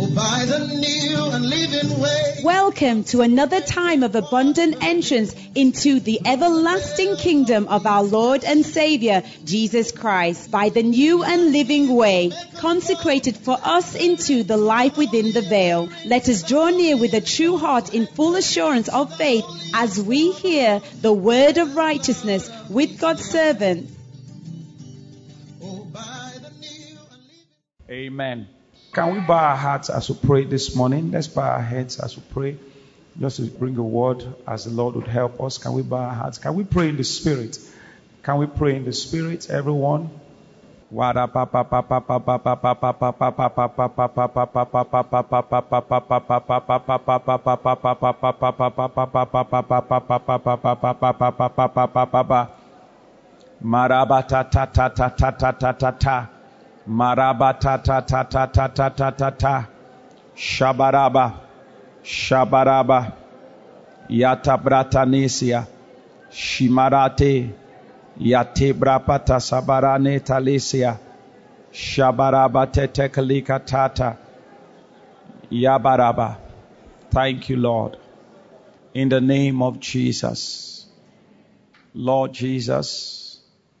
by the new and living way. Welcome to another time of abundant entrance into the everlasting kingdom of our Lord and Savior, Jesus Christ, by the new and living way, consecrated for us into the life within the veil. Let us draw near with a true heart in full assurance of faith as we hear the word of righteousness with God's servant. Amen. Can we bow our hearts as we pray this morning? Let's bow our heads as we pray. Just to bring a word as the Lord would help us. Can we bow our hearts? Can we pray in the Spirit? Can we pray in the Spirit, everyone? Marabata Marabata ta ta ta ta ta ta ta ta Shabaraba Shabaraba Yatabratanesia Shimarate Yatebrapata Sabarane Talesia Shabaraba Tetekalika Tata Yabaraba. Thank you, Lord. In the name of Jesus. Lord Jesus,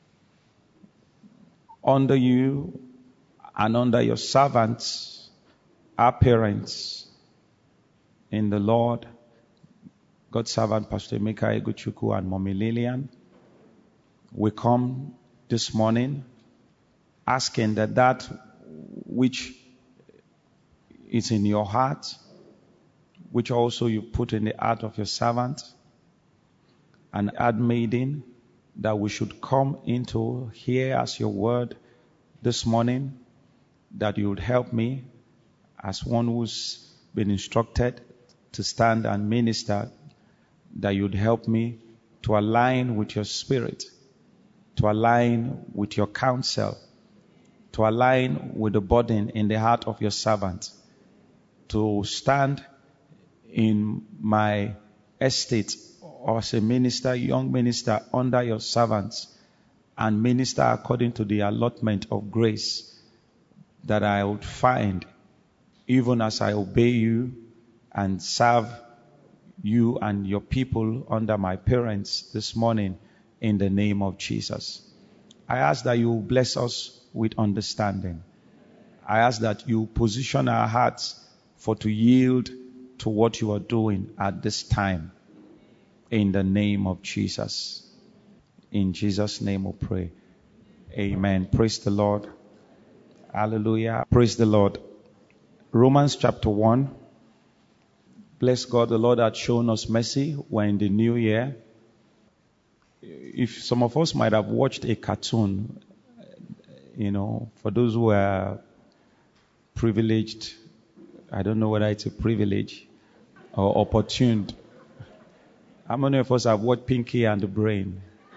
under you and under your servants, our parents, in the Lord, God's servant, Pastor Emeka Eguchukwu and Mommy Lillian, we come this morning asking that which is in your heart, which also you put in the heart of your servant, an handmaiden, that we should come into here as your word this morning, that you would help me as one who's been instructed to stand and minister, that you'd help me to align with your spirit, to align with your counsel, to align with the burden in the heart of your servant, to stand in my estate or as a minister, young minister under your servants, and minister according to the allotment of grace that I would find even as I obey you and serve you and your people under my parents this morning in the name of Jesus. I ask that you bless us with understanding. I ask that you position our hearts for to yield to what you are doing at this time in the name of Jesus. In Jesus' name we pray. Amen. Praise the Lord. Hallelujah. Praise the Lord. Romans chapter 1. Bless God, the Lord had shown us mercy. We're in the new year. If some of us might have watched a cartoon, for those who are privileged, I don't know whether it's a privilege or opportuned. How many of us have watched Pinky and the Brain?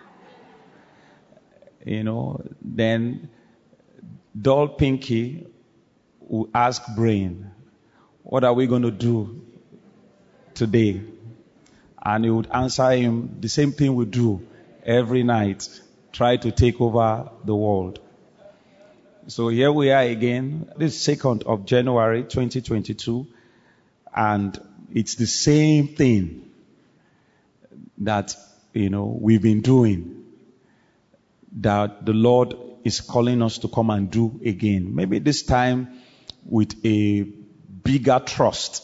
Then dull Pinky will ask Brain, what are we going to do today? And he would answer him the same thing we do every night, try to take over the world. So here we are again, this 2nd of January 2022, and it's the same thing that we've been doing, that the Lord is calling us to come and do again. Maybe this time with a bigger trust,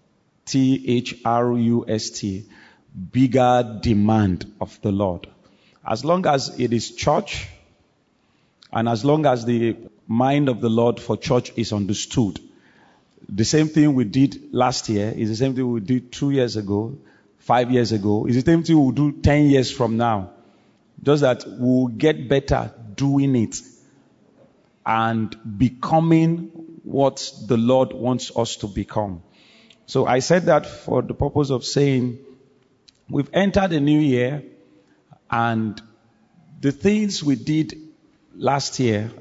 THRUST, bigger demand of the Lord. As long as it is church, and as long as the mind of the Lord for church is understood, the same thing we did last year is the same thing we did 2 years ago, 5 years ago, is the same thing we'll do 10 years from now. Just that we'll get better doing it and becoming what the Lord wants us to become. So I said that for the purpose of saying we've entered a new year, and the things we did last year,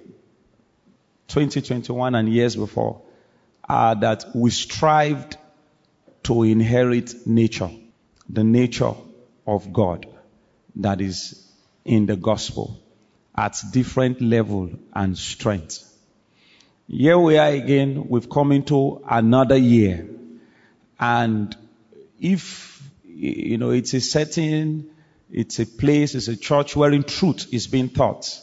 2021 and years before, are that we strived to inherit nature, the nature of God that is in the gospel at different level and strength. Here we are again. We've come into another year. And if, it's a setting, it's a place, it's a church wherein truth is being taught,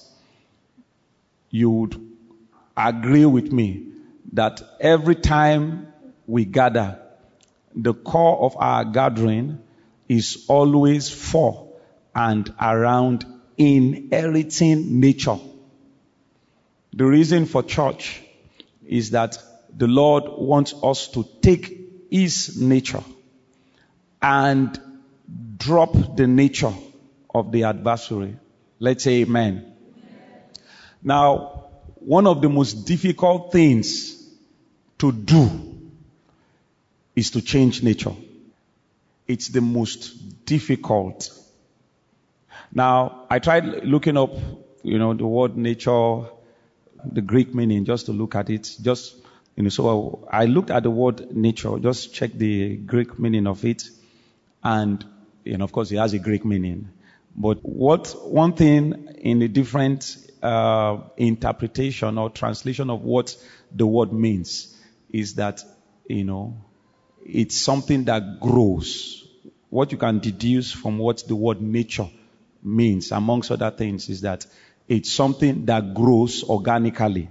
you would agree with me that every time we gather, the core of our gathering is always for and around inheriting nature. The reason for church is that the Lord wants us to take His nature and drop the nature of the adversary. Let's say amen. Now, one of the most difficult things to do is to change nature. It's the most difficult. Now, I tried looking up, the word nature, the Greek meaning, just to look at it. So I looked at the word nature, just checked the Greek meaning of it. And, of course, it has a Greek meaning. But one thing in the different interpretation or translation of what the word means is that, it's something that grows. What you can deduce from what the word nature means, amongst other things, is that it's something that grows organically.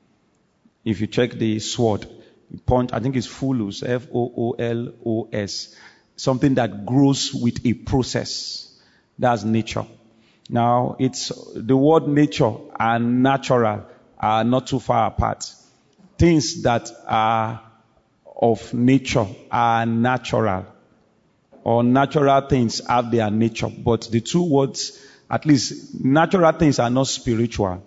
If you check the sword, I think it's Pholos, F-O-O-L-O-S. Something that grows with a process. That's nature. Now, it's the word nature and natural are not too far apart. Things that are of nature are natural. Or natural things have their nature. But the two words, at least natural things are not spiritual.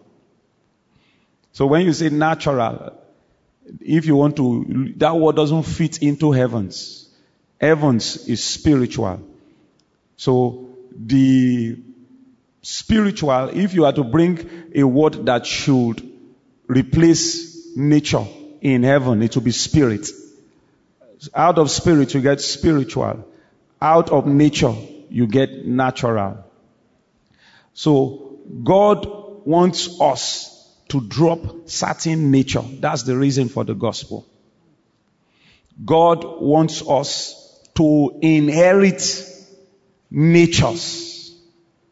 So when you say natural, if you want to, that word doesn't fit into heavens. Heavens is spiritual. So the spiritual, if you are to bring a word that should replace nature in heaven, it will be spirit. Out of spirit, you get spiritual. Out of nature, you get natural. So God wants us to drop certain nature. That's the reason for the gospel. God wants us to inherit natures.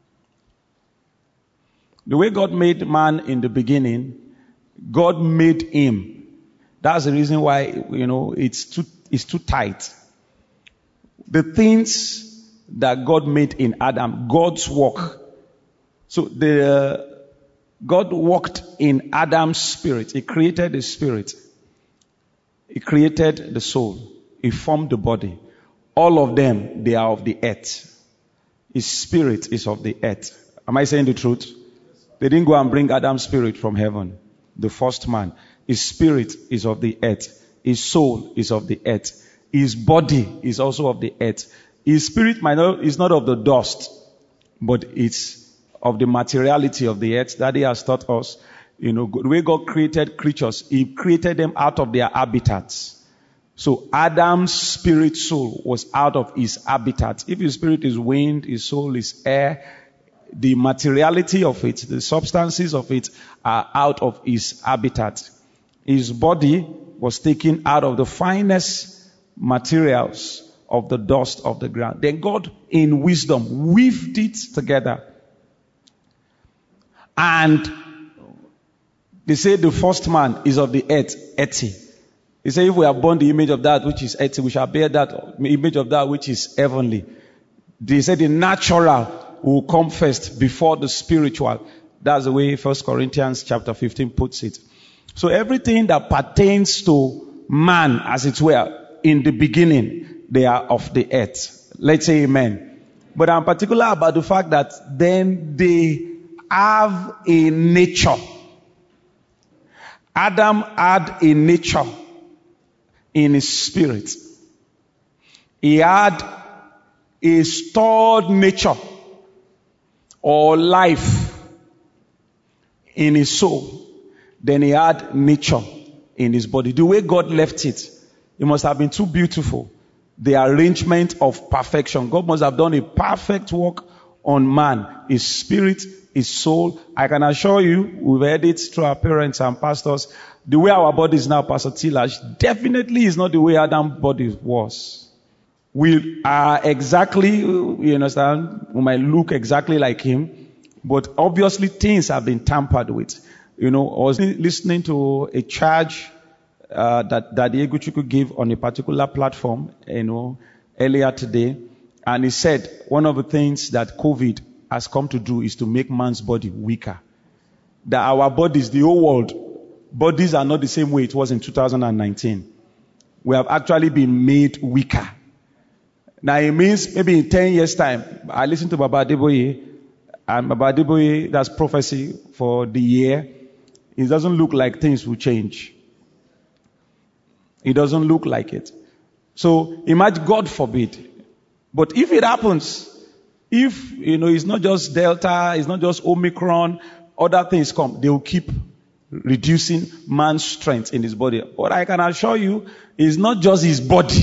The way God made man in the beginning, God made him. That's the reason why, it's too tight. The things that God made in Adam, God's work. So God walked in Adam's spirit. He created the spirit. He created the soul. He formed the body. All of them, they are of the earth. His spirit is of the earth. Am I saying the truth? They didn't go and bring Adam's spirit from heaven. The first man. His spirit is of the earth. His soul is of the earth. His body is also of the earth. His spirit is not of the dust, but it's of the materiality of the earth that He has taught us. The way God created creatures, He created them out of their habitats. So Adam's spirit soul was out of his habitat. If his spirit is wind, his soul is air, the materiality of it, the substances of it are out of his habitat. His body was taken out of the finest materials of the dust of the ground. Then God, in wisdom, weaved it together. And they say the first man is of the earth, earthy. He said, if we are born the image of that which is earthly, we shall bear that image of that which is heavenly. They said the natural will come first before the spiritual. That's the way 1 Corinthians chapter 15 puts it. So everything that pertains to man, as it were, in the beginning, they are of the earth. Let's say amen. But I'm particular about the fact that then they have a nature. Adam had a nature in his spirit. He had a stored nature or life in his soul. Then he had nature in his body. The way God left it, it must have been too beautiful. The arrangement of perfection. God must have done a perfect work on man. His spirit, is soul. I can assure you, we've heard it through our parents and pastors, the way our body is now, Pastor Tilash, definitely is not the way Adam's body was. We are exactly, you understand, we might look exactly like him, but obviously things have been tampered with. I was listening to a charge that Daddy Eguchukwu gave on a particular platform, earlier today, and he said one of the things that COVID has come to do is to make man's body weaker. That our bodies, the whole world, bodies are not the same way it was in 2019. We have actually been made weaker. Now it means maybe in 10 years' time, I listened to Baba Adeboye, and Baba Adeboye, that's prophecy for the year. It doesn't look like things will change. It doesn't look like it. So imagine, God forbid. But if it happens, if, it's not just Delta, it's not just Omicron, other things come, they will keep reducing man's strength in his body. But I can assure you, it's not just his body.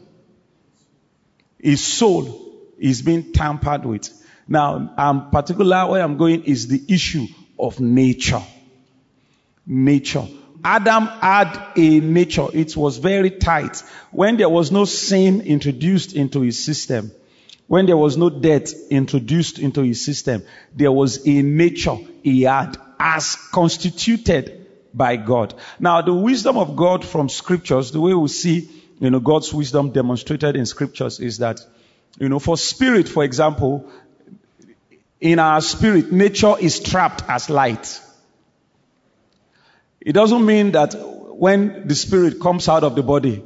His soul is being tampered with. Now, particular where I'm going is the issue of nature. Nature. Adam had a nature. It was very tight. When there was no sin introduced into his system, when there was no death introduced into his system, there was a nature he had as constituted by God. Now, the wisdom of God from scriptures, the way we see, God's wisdom demonstrated in scriptures is that, for spirit, for example, in our spirit, nature is trapped as light. It doesn't mean that when the spirit comes out of the body,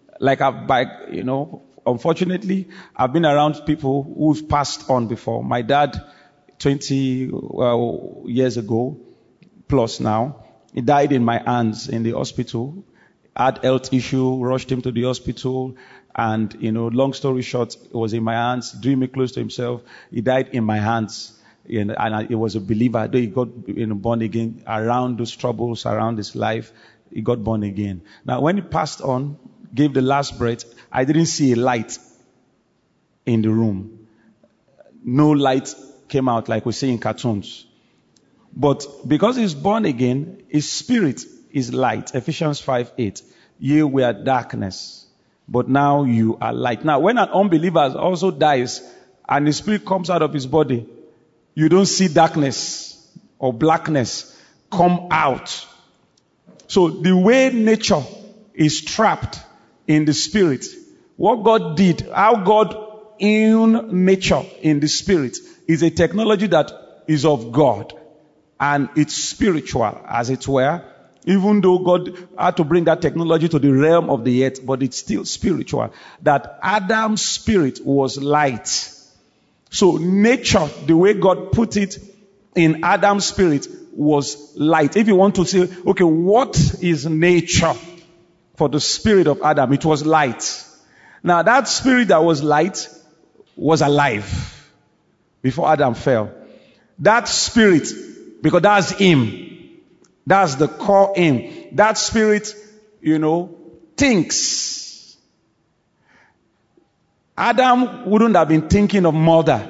unfortunately, I've been around people who've passed on before. My dad, 20 years ago, plus now, he died in my hands in the hospital. Had health issue, rushed him to the hospital, and, long story short, it was in my hands, drew me close to himself. He died in my hands. And he was a believer. Though he got born again around those troubles, around his life, he got born again. Now, when he passed on, gave the last breath, I didn't see a light in the room. No light came out like we see in cartoons. But because he's born again, his spirit is light. Ephesians 5:8. Ye were darkness, but now you are light. Now, when an unbeliever also dies and his spirit comes out of his body, you don't see darkness or blackness come out. So the way nature is trapped in the spirit, what God did, how God in nature in the spirit is a technology that is of God. And it's spiritual, as it were. Even though God had to bring that technology to the realm of the earth, but it's still spiritual. That Adam's spirit was light. So nature, the way God put it in Adam's spirit, was light. If you want to say, okay, what is nature for the spirit of Adam? It was light. Now that spirit that was light was alive before Adam fell. That spirit, because that's him. That's the core him. That spirit, thinks. Adam wouldn't have been thinking of murder.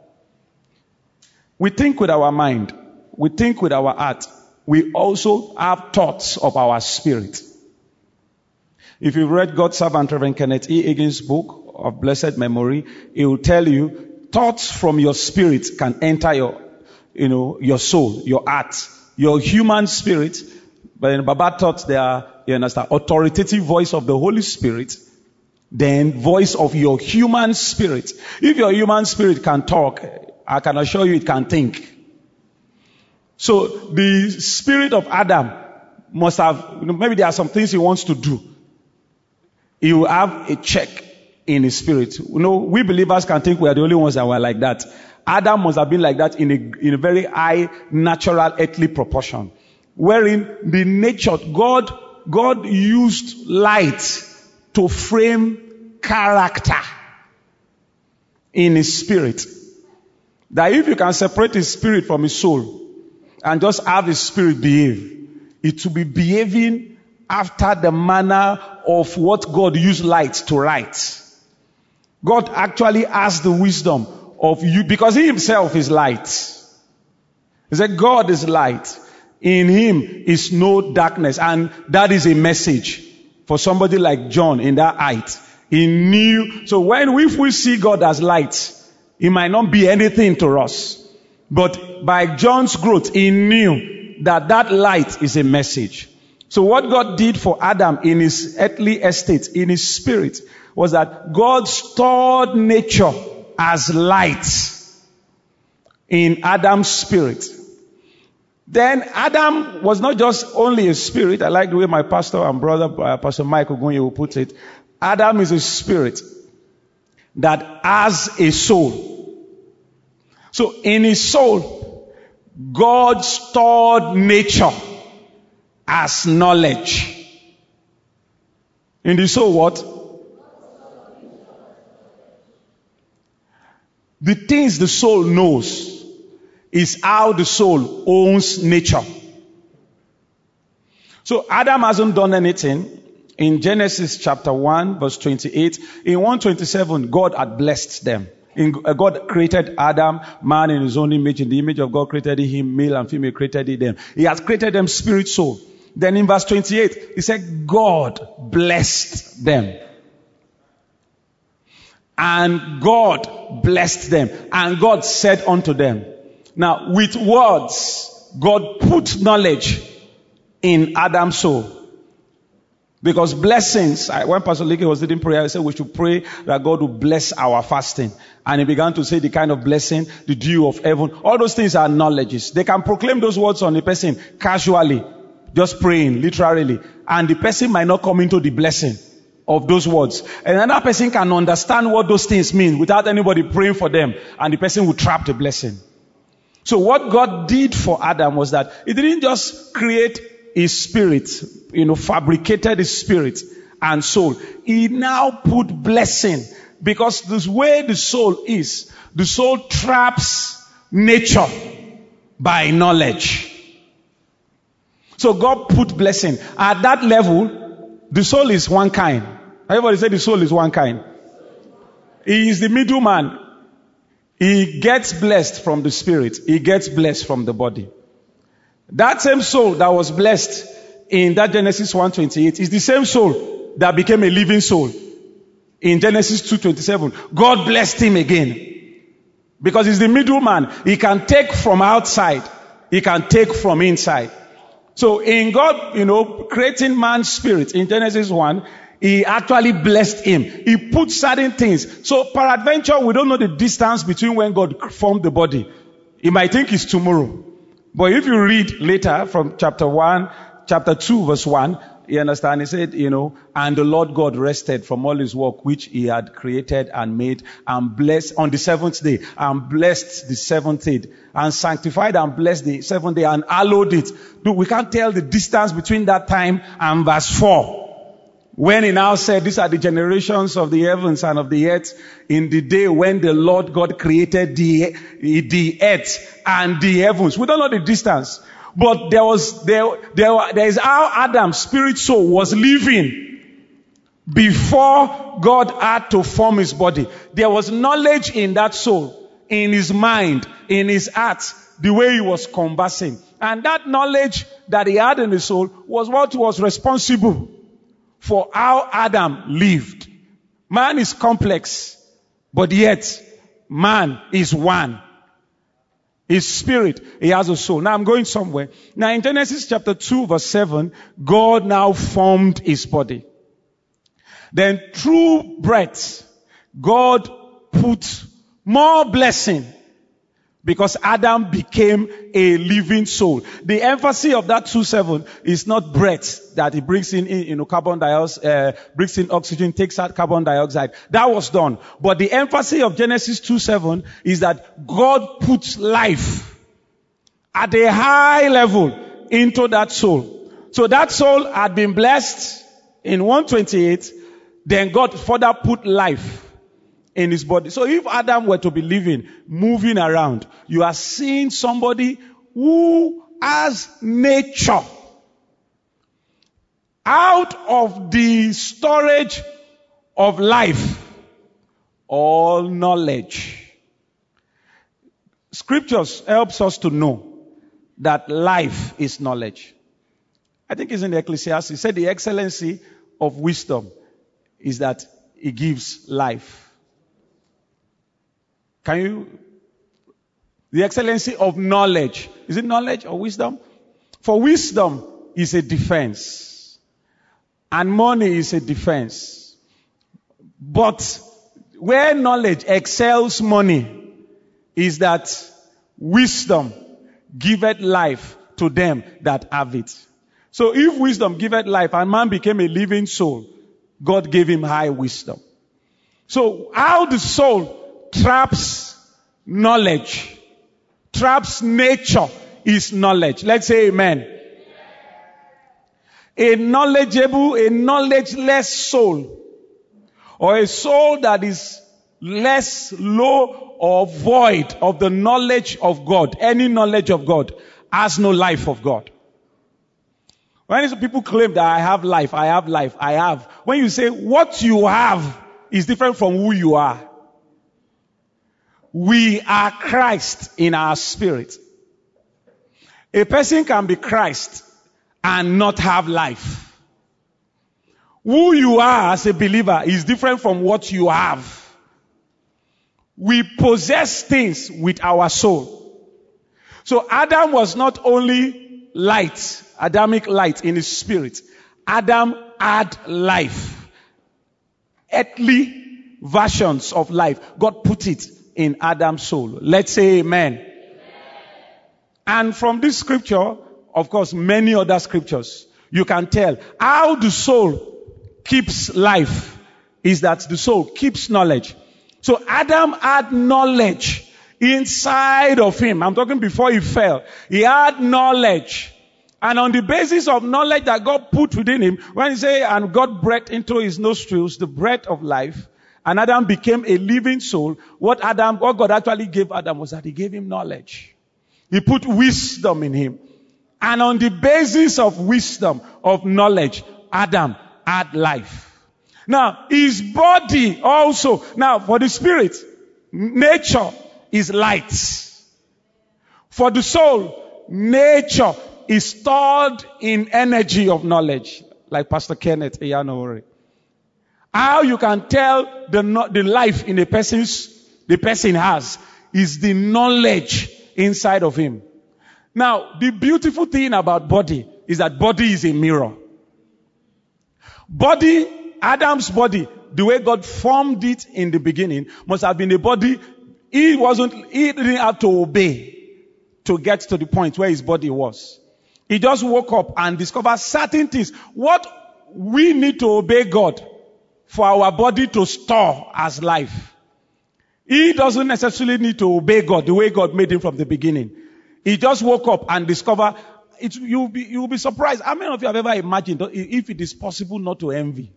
We think with our mind. We think with our heart. We also have thoughts of our spirit. If you've read God's servant, Reverend Kenneth E. Hagin's book of blessed memory, it will tell you thoughts from your spirit can enter your soul, your heart, your human spirit. But in Baba taught there, authoritative voice of the Holy Spirit, then voice of your human spirit. If your human spirit can talk, I can assure you it can think. So the spirit of Adam must have, maybe there are some things he wants to do. He will have a check in his spirit. We believers can think we are the only ones that were like that. Adam must have been like that in a very high natural earthly proportion. Wherein the nature, God used light to frame character in his spirit. That if you can separate his spirit from his soul and just have his spirit behave, it will be behaving after the manner of what God used light to write. God actually has the wisdom of you, because he himself is light. He said, God is light. In him is no darkness. And that is a message for somebody like John in that height. He knew. So if we see God as light, it might not be anything to us. But by John's growth, he knew that light is a message. So what God did for Adam in his earthly estate, in his spirit, was that God stored nature as light in Adam's spirit. Then Adam was not just only a spirit. I like the way my pastor and brother, Pastor Mike Ogunye, will put it. Adam is a spirit that has a soul. So in his soul, God stored nature as knowledge. In the soul, what? The things the soul knows is how the soul owns nature. So Adam hasn't done anything. In Genesis chapter 1 verse 28, in 127, God had blessed them. God created Adam, man in his own image. In the image of God created him, male and female created he them. He has created them spirit, soul. Then in verse 28, he said, God blessed them. And God blessed them. And God said unto them. Now, with words, God put knowledge in Adam's soul. Because blessings, when Pastor Leke was leading prayer, he said we should pray that God will bless our fasting. And he began to say the kind of blessing, the dew of heaven. All those things are knowledges. They can proclaim those words on a person casually, just praying, literally. And the person might not come into the blessing of those words. And another person can understand what those things mean without anybody praying for them. And the person will trap the blessing. So what God did for Adam was that he didn't just create his spirit, fabricated his spirit and soul. He now put blessing, because the way the soul is, the soul traps nature by knowledge. So God put blessing. At that level, the soul is one kind. Everybody say the soul is one kind. He is the middleman. He gets blessed from the spirit. He gets blessed from the body. That same soul that was blessed in that Genesis 1:28 is the same soul that became a living soul in Genesis 2:27. God blessed him again. Because he's the middleman. He can take from outside. He can take from inside. So in God, creating man's spirit in Genesis 1, he actually blessed him. He put certain things. So peradventure, we don't know the distance between when God formed the body. He might think it's tomorrow. But if you read later from chapter 2 verse 1, you understand, he said, and the Lord God rested from all his work which he had created and made, and blessed on the seventh day, and blessed the seventh day, and sanctified and blessed the seventh day, and hallowed it. We can't tell the distance between that time and verse 4. When he now said, these are the generations of the heavens and of the earth in the day when the Lord God created the earth and the heavens. We don't know the distance. But there is how Adam's spirit soul was living before God had to form his body. There was knowledge in that soul, in his mind, in his heart, the way he was conversing. And that knowledge that he had in his soul was what was responsible for how Adam lived. Man is complex, but yet man is one. His spirit, he has a soul. Now I'm going somewhere. Now in Genesis chapter 2 verse 7, God now formed his body. Then through breath, God put more blessing, because Adam became a living soul. The emphasis of that 2:7 is not breath, that he brings in carbon dioxide, brings in oxygen, takes out carbon dioxide. That was done. But the emphasis of Genesis 2:7 is that God puts life at a high level into that soul. So that soul had been blessed in 1:28. Then God further put life in his body. So if Adam were to be living, moving around, you are seeing somebody who has nature. Out of the storage of life, all knowledge. Scriptures helps us to know that life is knowledge. I think it's in the Ecclesiastes. It said the excellency of wisdom is that it gives life. The excellency of knowledge. Is it knowledge or wisdom? For wisdom is a defense. And money is a defense. But where knowledge excels money is that wisdom giveth life to them that have it. So if wisdom giveth life and man became a living soul, God gave him high wisdom. So how the soul traps knowledge, traps nature is knowledge. Let's say amen. A knowledgeless soul, or a soul that is less low or void of the knowledge of God, any knowledge of God, has no life of God. When people claim that I have life, I have life, I have. When you say what you have is different from who you are. We are Christ in our spirit. A person can be Christ and not have life. Who you are as a believer is different from what you have. We possess things with our soul. So Adam was not only light, Adamic light in his spirit. Adam had life. Earthly versions of life. God put it in Adam's soul. Let's say amen. And from this scripture, of course, many other scriptures, you can tell how the soul keeps life is that the soul keeps knowledge. So Adam had knowledge inside of him. I'm talking before he fell. He had knowledge. And on the basis of knowledge that God put within him, when he say, and God breathed into his nostrils the breath of life, and Adam became a living soul, what God actually gave Adam was that he gave him knowledge. He put wisdom in him. And on the basis of wisdom, of knowledge, Adam had life. Now, his body also, now for the spirit, nature is light. For the soul, nature is stored in energy of knowledge. Like Pastor Kenneth Eyanori. How you can tell the life in the person has is the knowledge inside of him. Now, the beautiful thing about body is that body is a mirror. Adam's body, the way God formed it in the beginning, must have been a body he didn't have to obey to get to the point where his body was. He just woke up and discovered certain things. What we need to obey God for our body to store as life. He doesn't necessarily need to obey God the way God made him from the beginning. He just woke up and discovered. You'll be surprised. How many of you have ever imagined if it is possible not to envy?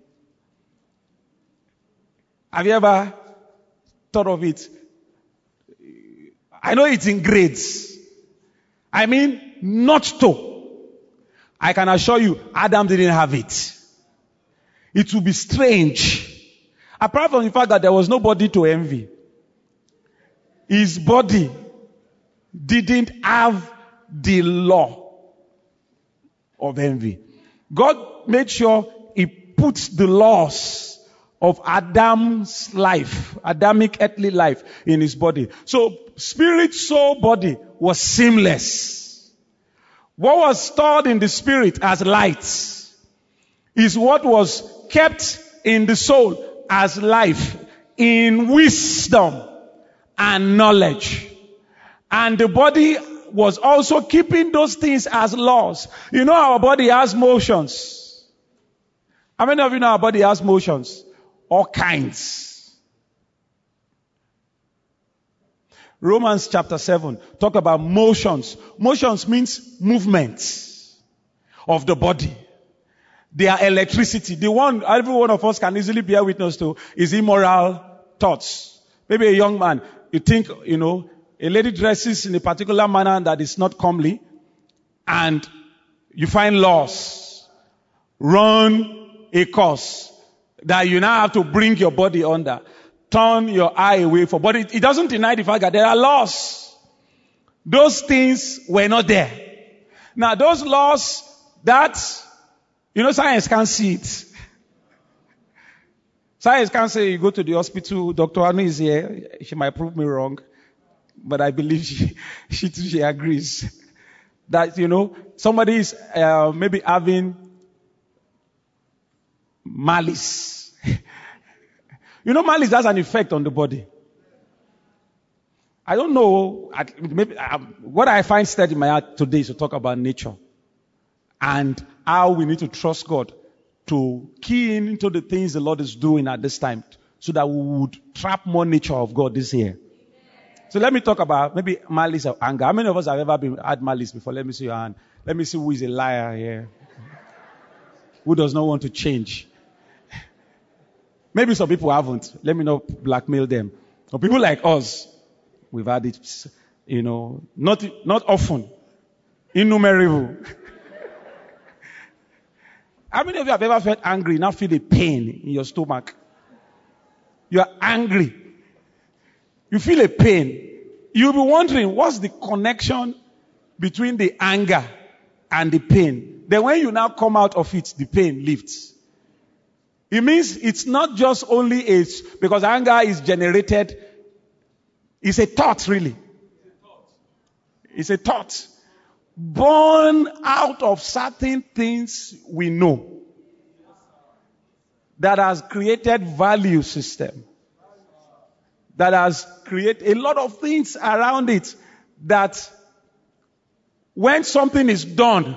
Have you ever thought of it? I know it's in grades. I mean, not to. I can assure you, Adam didn't have it. It would be strange. Apart from the fact that there was nobody to envy. His body didn't have the law of envy. God made sure he puts the laws of Adam's life, Adamic earthly life in his body. So spirit, soul, body was seamless. What was stored in the spirit as light is what was kept in the soul as life in wisdom and knowledge. And the body was also keeping those things as laws. You know our body has motions. How many of you know our body has motions? All kinds. Romans chapter 7 talk about motions. Motions means movements of the body. They are electricity. The one every one of us can easily bear witness to is immoral thoughts. Maybe a young man, you think, a lady dresses in a particular manner that is not comely, and you find laws, run a course that you now have to bring your body under, turn your eye away from. But it doesn't deny the fact that there are laws. Those things were not there. Now, those laws that, science can't see it. Science can't say you go to the hospital, Dr. Anu is here, she might prove me wrong, but I believe she agrees. That, somebody is maybe having malice. Malice has an effect on the body. I don't know, maybe what I find steady in my heart today is to talk about nature and how we need to trust God to key into the things the Lord is doing at this time so that we would trap more nature of God this year. So let me talk about maybe malice or anger. How many of us have ever had malice before? Let me see your hand. Let me see who is a liar here. Who does not want to change? Maybe some people haven't. Let me not blackmail them. But people like us, we've had it, not often. Innumerable. How many of you have ever felt angry, now feel a pain in your stomach? You are angry. You feel a pain. You'll be wondering, what's the connection between the anger and the pain? Then when you now come out of it, the pain lifts. It means it's not just only because anger is generated, it's a thought really. It's a thought. Born out of certain things we know that has created value system, that has created a lot of things around it that when something is done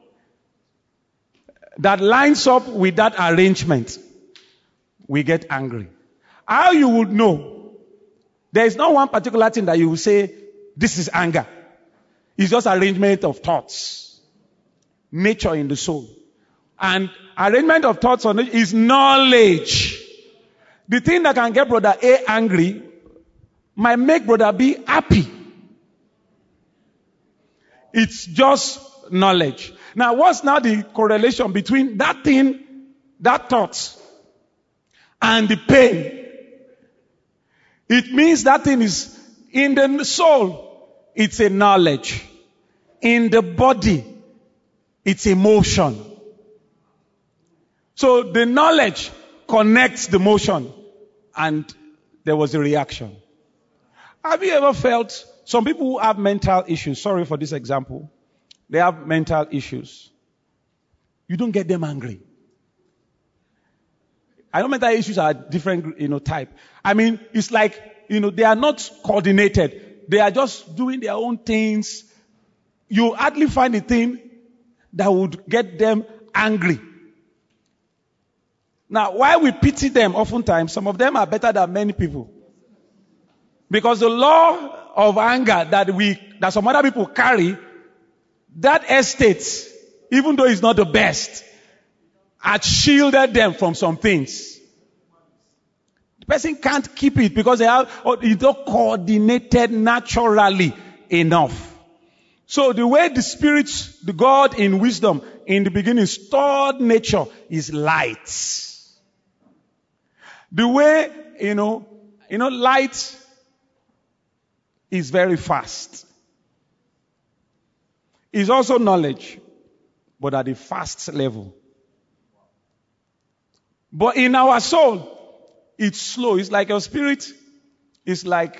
that lines up with that arrangement, we get angry. How you would know? There is not one particular thing that you will say, this is anger. It's just arrangement of thoughts. Nature in the soul. And arrangement of thoughts on it is knowledge. The thing that can get brother A angry might make brother B happy. It's just knowledge. Now, what's now the correlation between that thing, that thought, and the pain? It means that thing is in the soul. It's a knowledge. In the body, it's emotion. So the knowledge connects the motion, and there was a reaction. Have you ever felt, some people who have mental issues, sorry for this example, they have mental issues. You don't get them angry. I know mental issues are different, type. I mean, it's like, they are not coordinated. They are just doing their own things. You hardly find a thing that would get them angry. Now, why we pity them oftentimes, some of them are better than many people. Because the law of anger that some other people carry, that estate, even though it's not the best, had shielded them from some things. The person can't keep it because it's not coordinated naturally enough. So the way the Spirit, the God in wisdom, in the beginning stored nature is light. The way, light is very fast. It's also knowledge, but at a fast level. But in our soul, it's slow. It's like your spirit is like,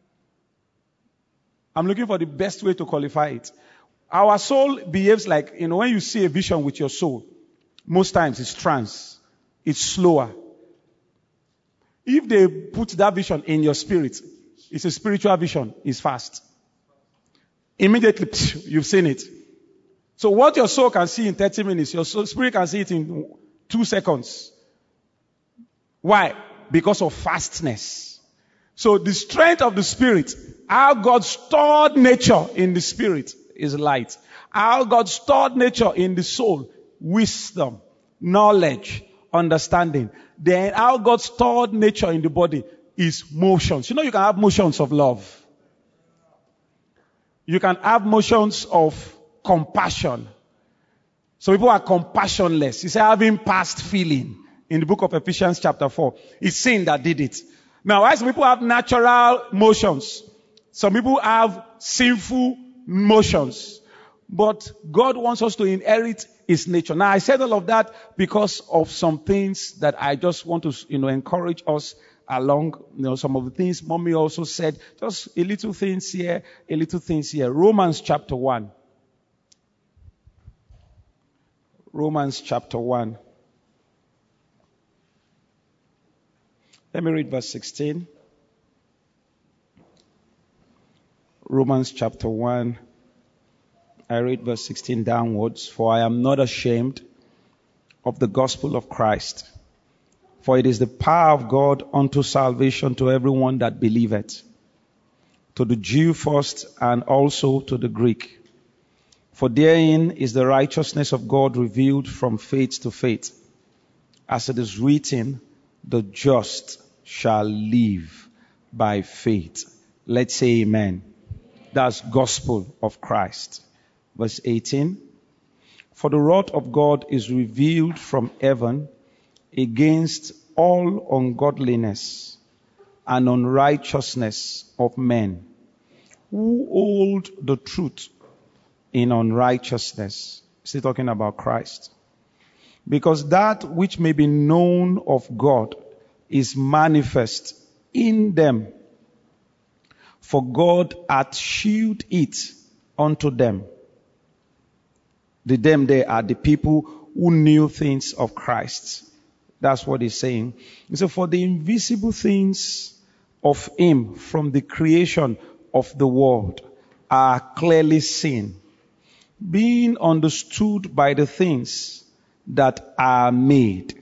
I'm looking for the best way to qualify it. Our soul behaves like, when you see a vision with your soul, most times it's trance. It's slower. If they put that vision in your spirit, it's a spiritual vision, it's fast. Immediately, you've seen it. So what your soul can see in 30 minutes, your spirit can see it in 2 seconds. Why? Because of fastness. So the strength of the Spirit, how God stored nature in the Spirit is light. How God stored nature in the soul, wisdom, knowledge, understanding. Then how God stored nature in the body is motions. You can have motions of love. You can have motions of compassion. So people are compassionless. It's having past feeling. In the book of Ephesians chapter 4. It's sin that did it. Now, why some people have natural motions? Some people have sinful motions. But God wants us to inherit His nature. Now, I said all of that because of some things that I just want to, encourage us along. Some of the things Mommy also said. Just a little things here, a little things here. Romans chapter 1. Romans chapter 1. Let me read verse 16. Romans chapter 1. I read verse 16 downwards. For I am not ashamed of the gospel of Christ. For it is the power of God unto salvation to everyone that believeth. To the Jew first and also to the Greek. For therein is the righteousness of God revealed from faith to faith. As it is written, the just shall live by faith. Let's say amen. That's gospel of Christ. Verse 18. For the wrath of God is revealed from heaven against all ungodliness and unrighteousness of men, who hold the truth in unrighteousness. Still talking about Christ. Because that which may be known of God is manifest in them. For God hath shewed it unto them. The them there are the people who knew things of Christ. That's what he's saying. He said, for the invisible things of Him from the creation of the world are clearly seen, being understood by the things that are made,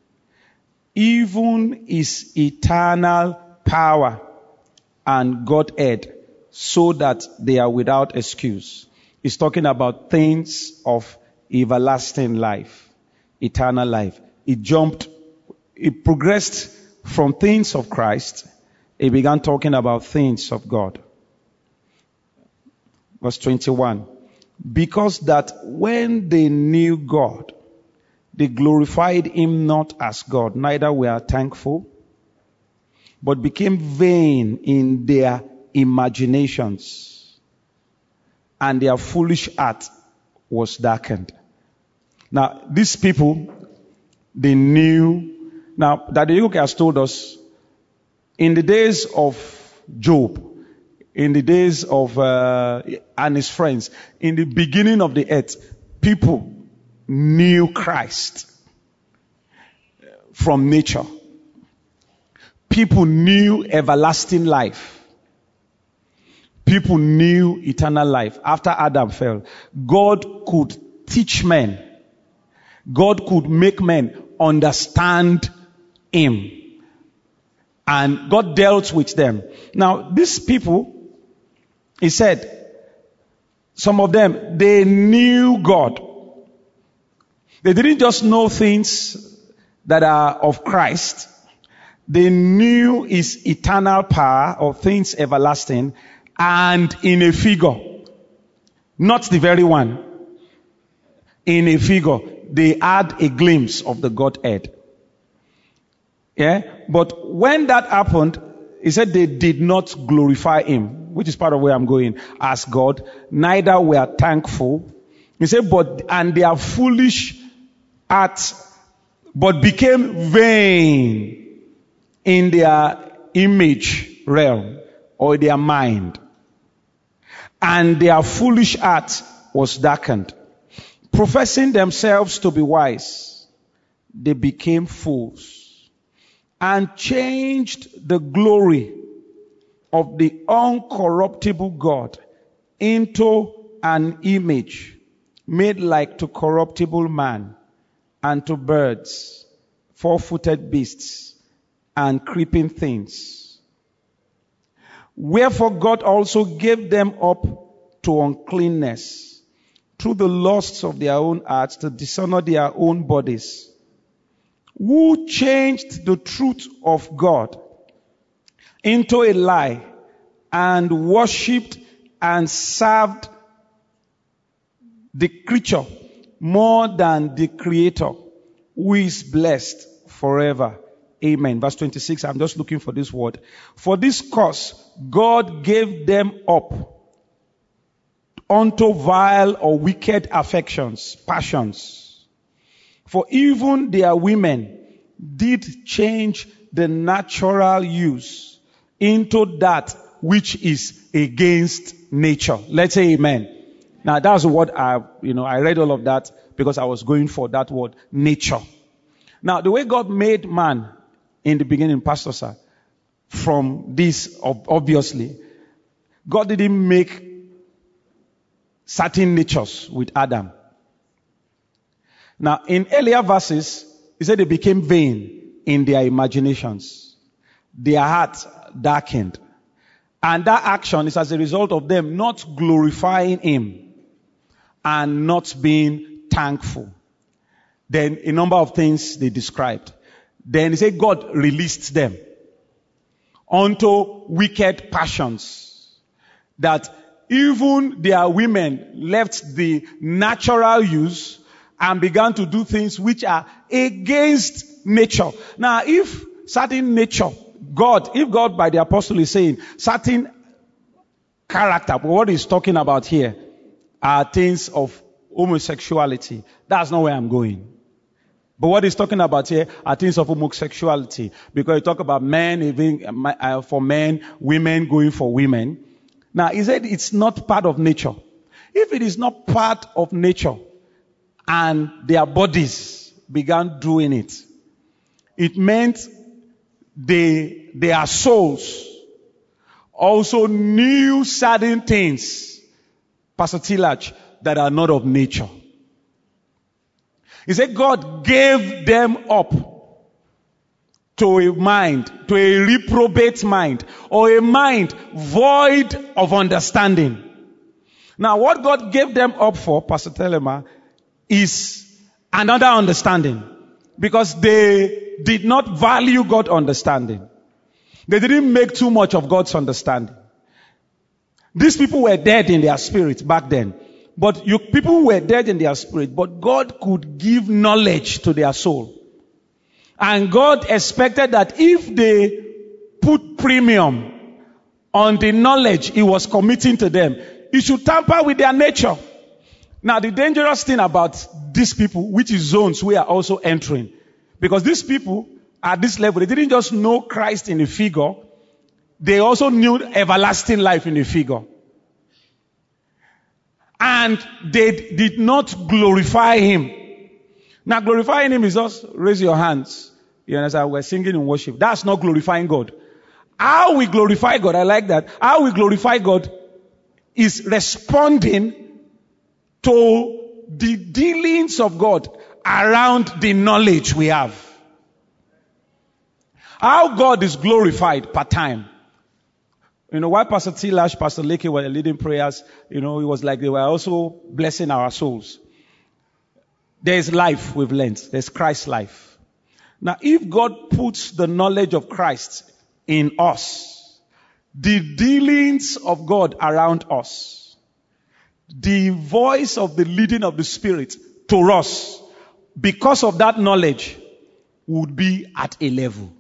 even His eternal power and Godhead, so that they are without excuse. He's talking about things of everlasting life, eternal life. It progressed from things of Christ. He began talking about things of God. Verse 21. Because that when they knew God, they glorified Him not as God, neither were thankful, but became vain in their imaginations, and their foolish heart was darkened. Now, these people, they knew. Now, Daddy Yuke has told us, in the days of Job, in the days of and his friends, in the beginning of the earth, people knew Christ from nature. People knew everlasting life. People knew eternal life. After Adam fell, God could teach men. God could make men understand Him. And God dealt with them. Now, these people, He said, some of them, they knew God. They didn't just know things that are of Christ. They knew His eternal power of things everlasting, and in a figure. Not the very one. In a figure. They had a glimpse of the Godhead. Yeah? But when that happened, He said they did not glorify Him, which is part of where I'm going, as God, neither were thankful. He said, and their foolish hearts, but became vain in their image realm, or their mind. And their foolish heart was darkened. Professing themselves to be wise, they became fools, and changed the glory of the uncorruptible God into an image made like to corruptible man, and to birds, four-footed beasts, and creeping things. Wherefore God also gave them up to uncleanness through the lusts of their own hearts, to dishonor their own bodies, who changed the truth of God into a lie, and worshipped and served the creature more than the Creator, who is blessed forever. Amen. Verse 26, I'm just looking for this word. For this cause, God gave them up unto vile or wicked affections, passions. For even their women did change the natural use into that which is against nature. Let's say amen. Now that's what I read all of that because I was going for that word, nature. Now the way God made man in the beginning, Pastor Sir, from this, obviously, God didn't make certain natures with Adam. Now, in earlier verses, he said they became vain in their imaginations. Their hearts darkened. And that action is as a result of them not glorifying him and not being thankful. Then a number of things they described. Then he said God released them unto wicked passions, that even their women left the natural use and began to do things which are against nature. Now, if certain nature, if God by the apostle is saying certain character, but what he's talking about here are things of homosexuality. That's not where I'm going. But what he's talking about here are things of homosexuality. Because he talk about men living for men, women going for women. Now, he said it's not part of nature. If it is not part of nature and their bodies began doing it, it meant their souls also knew certain things, Pastor Tilach, that are not of nature. He said God gave them up to a mind, to a reprobate mind, or a mind void of understanding. Now, what God gave them up for, Pastor Telema, is another understanding. Because they did not value God's understanding. They didn't make too much of God's understanding. These people were dead in their spirit back then. But people were dead in their spirit, but God could give knowledge to their soul. And God expected that if they put premium on the knowledge He was committing to them, He should tamper with their nature. Now, the dangerous thing about these people, which is zones we are also entering, because these people at this level, they didn't just know Christ in a figure, they also knew everlasting life in a figure. And they did not glorify Him. Now, glorifying Him is just raise your hands. You understand? We're singing in worship. That's not glorifying God. How we glorify God, I like that. How we glorify God is responding to the dealings of God around the knowledge we have. How God is glorified per time. While Pastor Tilash, Pastor Leke were leading prayers, it was like they were also blessing our souls. There is life we've learned. There's Christ's life. Now, if God puts the knowledge of Christ in us, the dealings of God around us, the voice of the leading of the Spirit to us, because of that knowledge, would be at a level.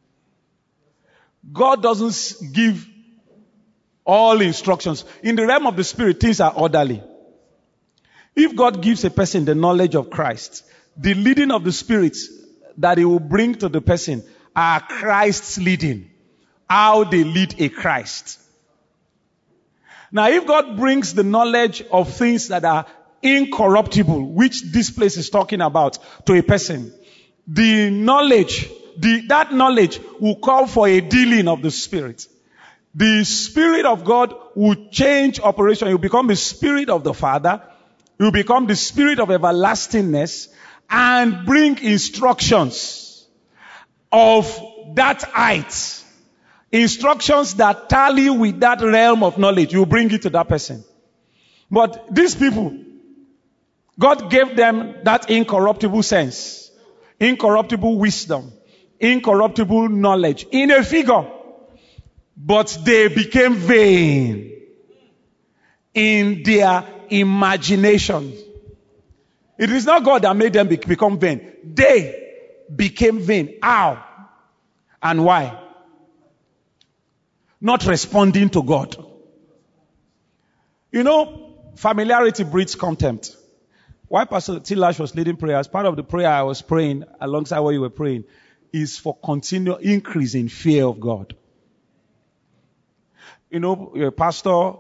God doesn't give all instructions. In the realm of the Spirit, things are orderly. If God gives a person the knowledge of Christ, the leading of the Spirit that He will bring to the person are Christ's leading. How they lead a Christ. Now, if God brings the knowledge of things that are incorruptible, which this place is talking about, to a person, that knowledge will call for a dealing of the Spirit. The Spirit of God will change operation. It will become the Spirit of the Father. It will become the Spirit of everlastingness and bring instructions of that height. Instructions that tally with that realm of knowledge. You bring it to that person. But these people, God gave them that incorruptible sense, incorruptible wisdom, incorruptible knowledge in a figure. But they became vain in their imagination. It is not God that made them become vain. They became vain. How? And why? Not responding to God. familiarity breeds contempt. While Pastor Tilash was leading prayers, part of the prayer I was praying alongside what you were praying is for continual increase in fear of God. You're a pastor,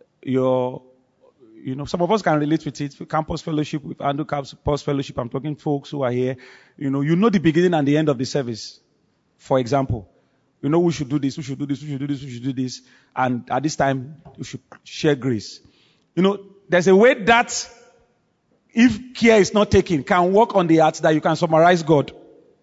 some of us can relate with it. Campus fellowship, with Andrew Campus fellowship, I'm talking folks who are here. You know the beginning and the end of the service. For example, we should do this, we should do this, we should do this, we should do this. And at this time, we should share grace. There's a way that, if care is not taken, can work on the heart that you can summarize God.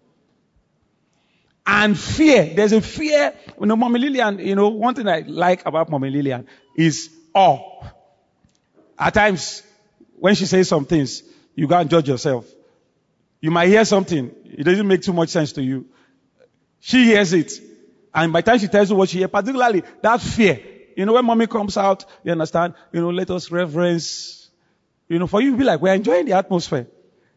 And fear, there's a fear. Mommy Lillian, one thing I like about Mommy Lillian is awe. At times, when she says some things, you can't judge yourself. You might hear something, it doesn't make too much sense to you. She hears it. And by the time she tells you what she hears, particularly that fear. When mommy comes out, you understand, let us reverence. For you to be like, we're enjoying the atmosphere.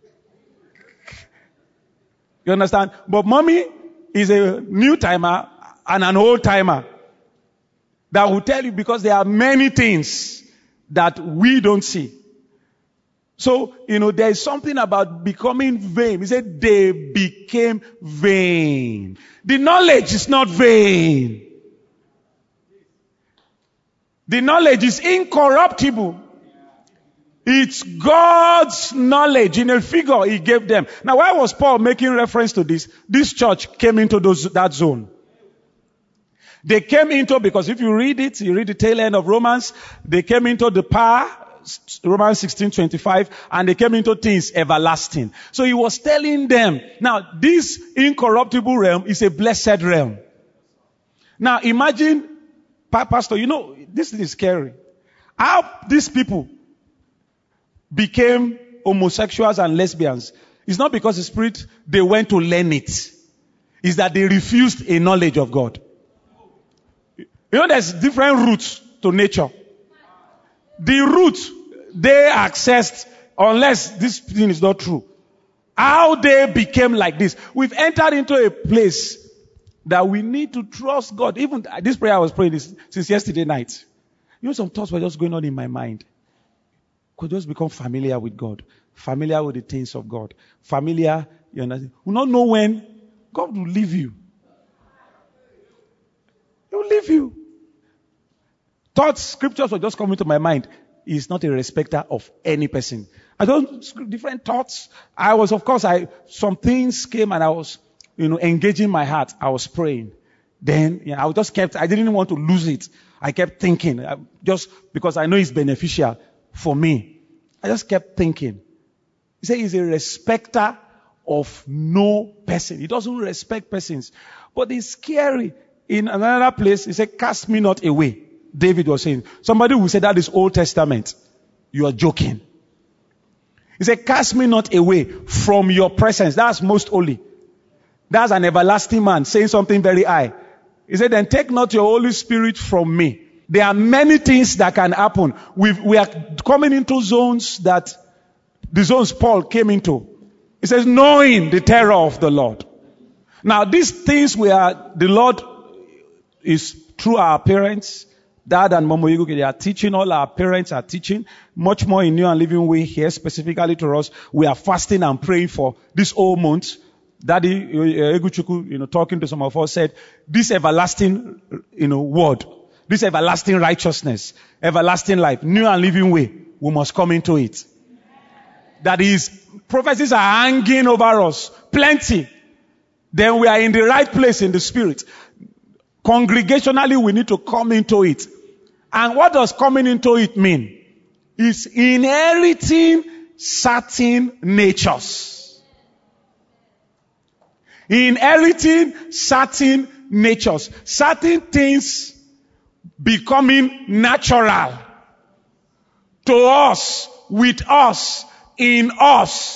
You understand? But mommy is a new timer and an old timer that will tell you, because there are many things that we don't see. So, there is something about becoming vain. He said they became vain. The knowledge is not vain. The knowledge is incorruptible. It's God's knowledge in a figure he gave them. Now, why was Paul making reference to this? This church came into that zone. They came into, because if you read it, you read the tail end of Romans, they came into the power, Romans 16:25, and they came into things everlasting. So he was telling them, now this incorruptible realm is a blessed realm. Now imagine, Pastor, this is scary. How these people became homosexuals and lesbians. It's not because the Spirit, they went to learn it. It's that they refused a knowledge of God. There's different routes to nature. The route they accessed, unless this thing is not true, how they became like this. We've entered into a place that we need to trust God. Even this prayer I was praying since yesterday night. Some thoughts were just going on in my mind. Could just become familiar with God, familiar with the things of God, familiar. You understand? We will not know when God will leave you. He will leave you. Thoughts, scriptures were just coming to my mind. He is not a respecter of any person. I don't, different thoughts. Some things came and I was, engaging my heart. I was praying. Then, I didn't want to lose it. I kept thinking, just because I know it's beneficial for me. I just kept thinking. He said he's a respecter of no person. He doesn't respect persons. But it's scary. In another place, he said, cast me not away. David was saying, somebody will say that is Old Testament. You are joking. He said, cast me not away from your presence. That's most holy. That's an everlasting man saying something very high. He said, then take not your Holy Spirit from me. There are many things that can happen. We are coming into zones that the zones Paul came into. He says, knowing the terror of the Lord. Now, these things the Lord is through our parents, Dad and Momo Yuguki, they are teaching, all our parents are teaching, much more in New and Living Way here, specifically to us. We are fasting and praying for this whole month. Daddy Eguchuku, talking to some of us, said, this everlasting, word, this everlasting righteousness, everlasting life, New and Living Way, we must come into it. That is, prophecies are hanging over us, plenty. Then we are in the right place in the Spirit. Congregationally, we need to come into it. And what does coming into it mean? It's inheriting certain natures. Inheriting certain natures. Certain things becoming natural to us, with us, in us.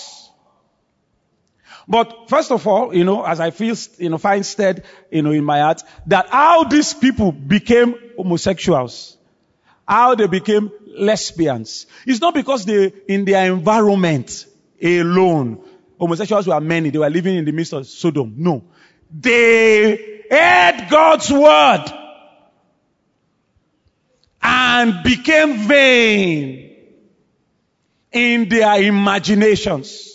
But first of all, as I feel, find stead, in my heart, that how these people became homosexuals, how they became lesbians, it's not because in their environment alone, homosexuals were many, they were living in the midst of Sodom. No. They heard God's word and became vain. in their imaginations.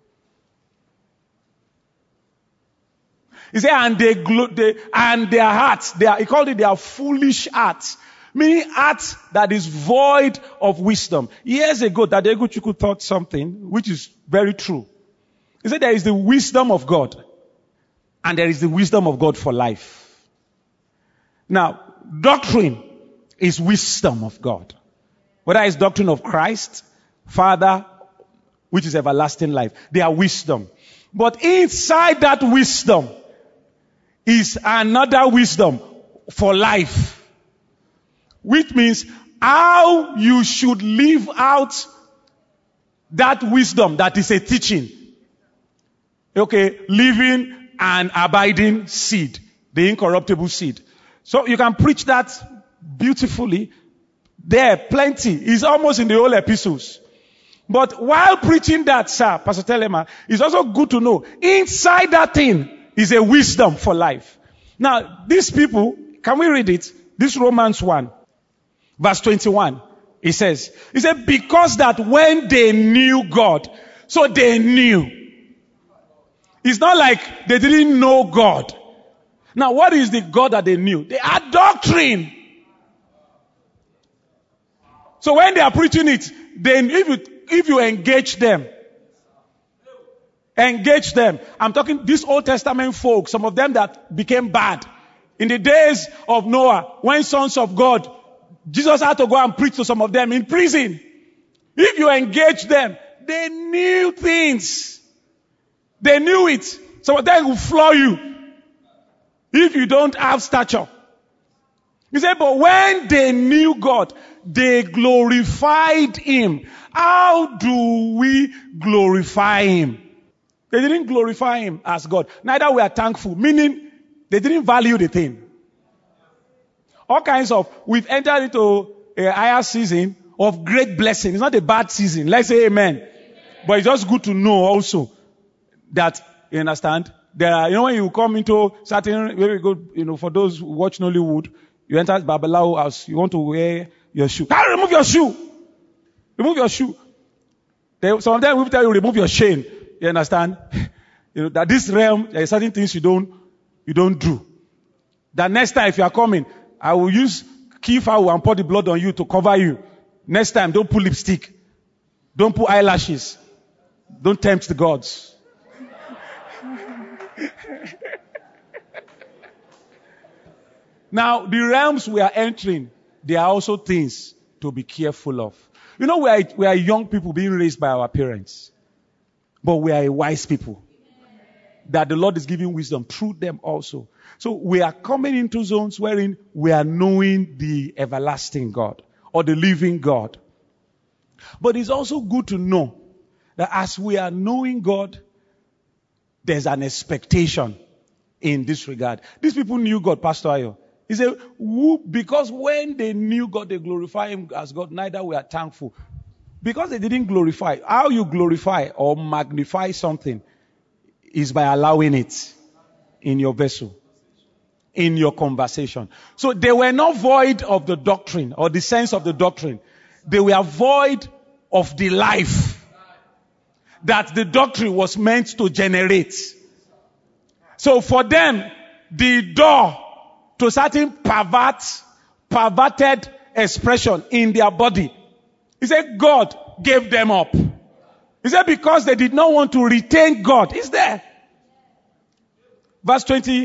He said, and their hearts, he called it their foolish hearts. Meaning hearts that is void of wisdom. Years ago, Dadegu Chukwu thought something which is very true. He said there is the wisdom of God and there is the wisdom of God for life. Now, doctrine is wisdom of God. Whether it's doctrine of Christ, Father, which is everlasting life. They are wisdom. But inside that wisdom is another wisdom for life. Which means how you should live out that wisdom that is a teaching. Okay, living and abiding seed. The incorruptible seed. So you can preach that beautifully. There, plenty. It's almost in the whole epistles. But while preaching that, sir, Pastor Telema, it's also good to know inside that thing is a wisdom for life. Now, these people, can we read it? This Romans 1. Verse 21, he said, because that when they knew God, so they knew. It's not like they didn't know God. Now, what is the God that they knew? They had doctrine. So when they are preaching it, then if you engage them, I'm talking these Old Testament folk, some of them that became bad. In the days of Noah, when sons of God, Jesus had to go and preach to some of them in prison. If you engage them, they knew things. They knew it. Some of them will floor you if you don't have stature. He said, but when they knew God, they glorified Him. How do we glorify Him? They didn't glorify Him as God. Neither were thankful, meaning they didn't value the thing. All kinds of, we've entered into a higher season of great blessing. It's not a bad season. Let's say amen. But it's just good to know also that, you understand, there are, when you come into certain, very good, for those who watch Nollywood, you enter Babalawo house, you want to wear your shoe. Remove your shoe! Remove your shoe. Some of them will tell you, remove your chain. You understand? That this realm, there are certain things you don't do. That next time if you are coming, I will use kifa and pour the blood on you to cover you. Next time, don't put lipstick. Don't put eyelashes. Don't tempt the gods. Now, the realms we are entering, there are also things to be careful of. We are young people being raised by our parents. But we are a wise people. That the Lord is giving wisdom through them also. So we are coming into zones wherein we are knowing the everlasting God or the living God. But it's also good to know that as we are knowing God, there's an expectation in this regard. These people knew God, Pastor Ayo. He said, because when they knew God, they glorify Him as God, neither were thankful. Because they didn't glorify. How you glorify or magnify something is by allowing it in your vessel, in your conversation. So they were not void of the doctrine or the sense of the doctrine. They were void of the life that the doctrine was meant to generate. So for them, the door to certain perverted expression in their body, he said God gave them up. He said because they did not want to retain God. It's there. Verse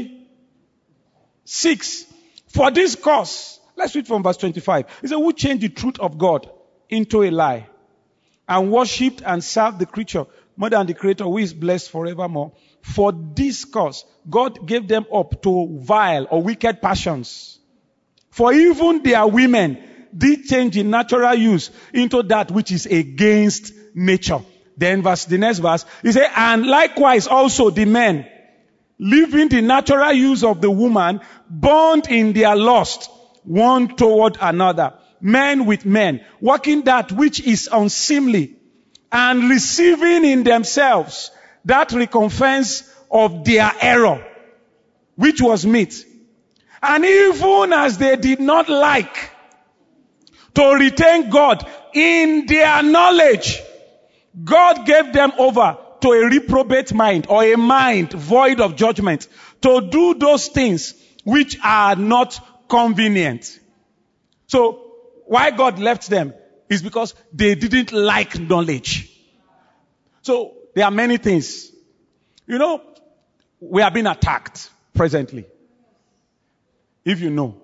26. For this cause, let's read from verse 25. He said, who changed the truth of God into a lie and worshipped and served the creature more than the Creator who is blessed forevermore. For this cause, God gave them up to vile or wicked passions. For even their women did change the natural use into that which is against nature. Then the next verse, he said, and likewise also the men, leaving the natural use of the woman, bound in their lust, one toward another, men with men, working that which is unseemly, and receiving in themselves that recompense of their error, which was meet. And even as they did not like to retain God in their knowledge, God gave them over to a reprobate mind, or a mind void of judgment, to do those things which are not convenient. So why God left them is because they didn't like knowledge. So there are many things. You know, we are being attacked presently. If you know.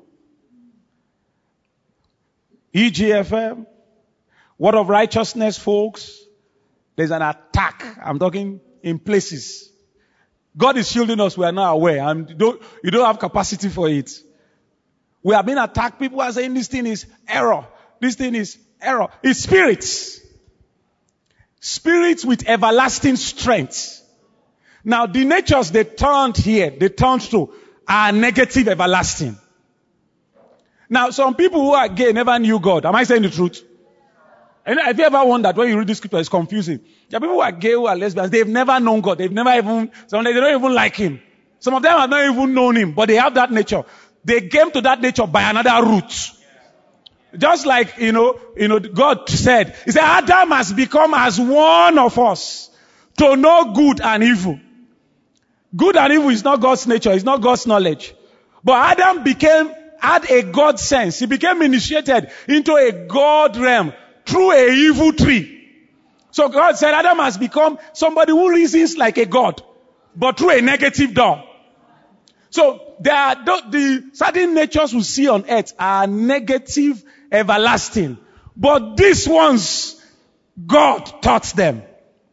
EGFM, Word of Righteousness, folks, there's an attack. I'm talking in places. God is shielding us. We are not aware. And you don't have capacity for it. We are being attacked. People are saying this thing is error. This thing is error. It's spirits. Spirits with everlasting strength. Now, the natures they turned to are negative everlasting. Now, some people who are gay never knew God. Am I saying the truth? And have you ever wondered when you read this scripture, it's confusing. There are people who are gay, who are lesbians, they've never known God. They don't even like Him. Some of them have not even known Him, but they have that nature. They came to that nature by another route. Just like, God said, He said, Adam has become as one of us to know good and evil. Good and evil is not God's nature, it's not God's knowledge. But Adam had a God sense. He became initiated into a God realm through a evil tree. So God said Adam has become somebody who reasons like a God, but through a negative door. So the certain natures we see on earth are negative, everlasting. But these ones, God taught them.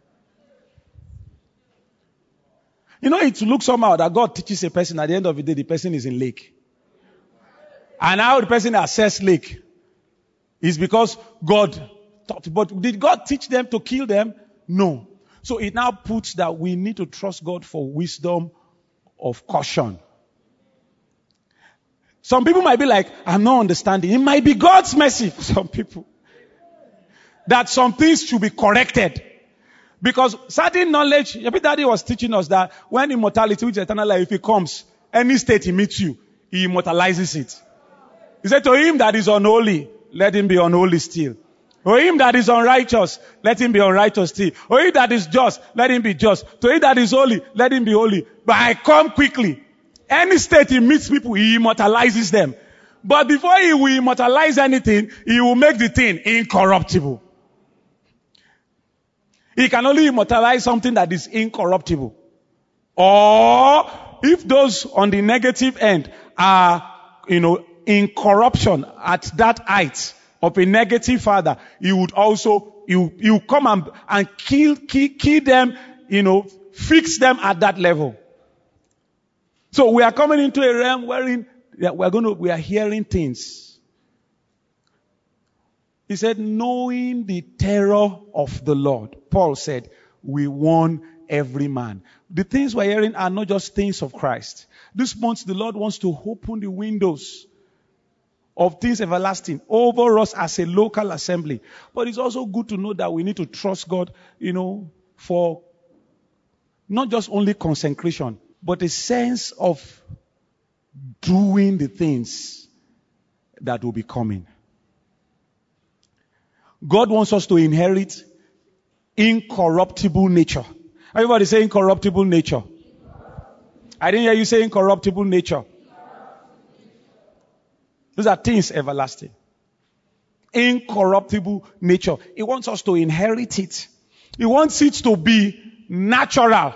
You know, it looks somehow that God teaches a person, at the end of the day, the person is in lake. And how the person access lake is because God taught. But did God teach them to kill them? No. So it now puts that we need to trust God for wisdom of caution. Some people might be like, I'm not understanding. It might be God's mercy for some people. That some things should be corrected. Because certain knowledge, Yabi Daddy was teaching us that when immortality, which is eternal life, if it comes, any state he meets you, he immortalizes it. He said, to him that is unholy, let him be unholy still. To him that is unrighteous, let him be unrighteous still. To him that is just, let him be just. To him that is holy, let him be holy. But I come quickly. Any state he meets people, he immortalizes them. But before he will immortalize anything, he will make the thing incorruptible. He can only immortalize something that is incorruptible. Or if those on the negative end are, in corruption at that height of a negative father, he would also, you come and kill them, fix them at that level. So we are coming into a realm wherein we are hearing things. He said, knowing the terror of the Lord. Paul said, we warn every man. The things we're hearing are not just things of Christ. This month, the Lord wants to open the windows of things everlasting over us as a local assembly. But it's also good to know that we need to trust God, for not just only consecration, but a sense of doing the things that will be coming. God wants us to inherit incorruptible nature. Everybody say incorruptible nature. I didn't hear you say incorruptible nature. Those are things everlasting. Incorruptible nature. He wants us to inherit it. He wants it to be natural.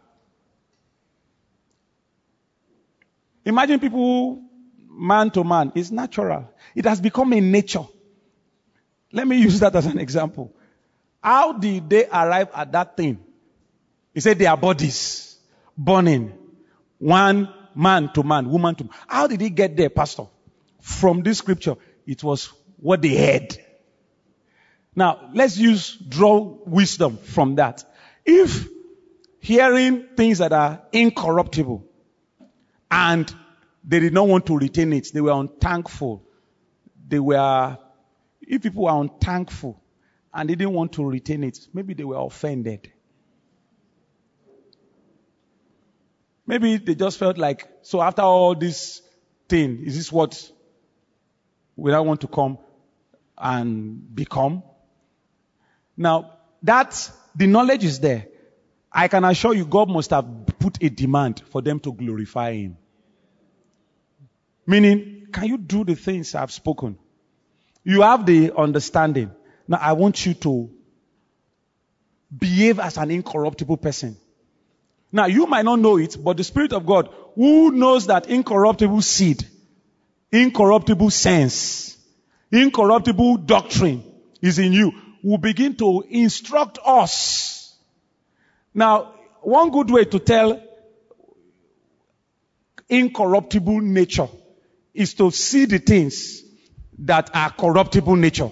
Imagine people man to man. It's natural. It has become a nature. Let me use that as an example. How did they arrive at that thing? He said their bodies burning. One man to man, woman to man. How did he get there, Pastor? From this scripture, it was what they heard. Now, let's draw wisdom from that. If hearing things that are incorruptible and they did not want to retain it, they were unthankful. If people were unthankful and they didn't want to retain it, maybe they were offended. Maybe they just felt like, so after all this thing, is this what we don't want to come and become? Now, that the knowledge is there, I can assure you God must have put a demand for them to glorify him. Meaning, can you do the things I've spoken? You have the understanding. Now I want you to behave as an incorruptible person. Now you might not know it, but the Spirit of God, who knows that incorruptible seed, incorruptible sense, incorruptible doctrine is in you, will begin to instruct us. Now, one good way to tell incorruptible nature is to see the things that are corruptible nature.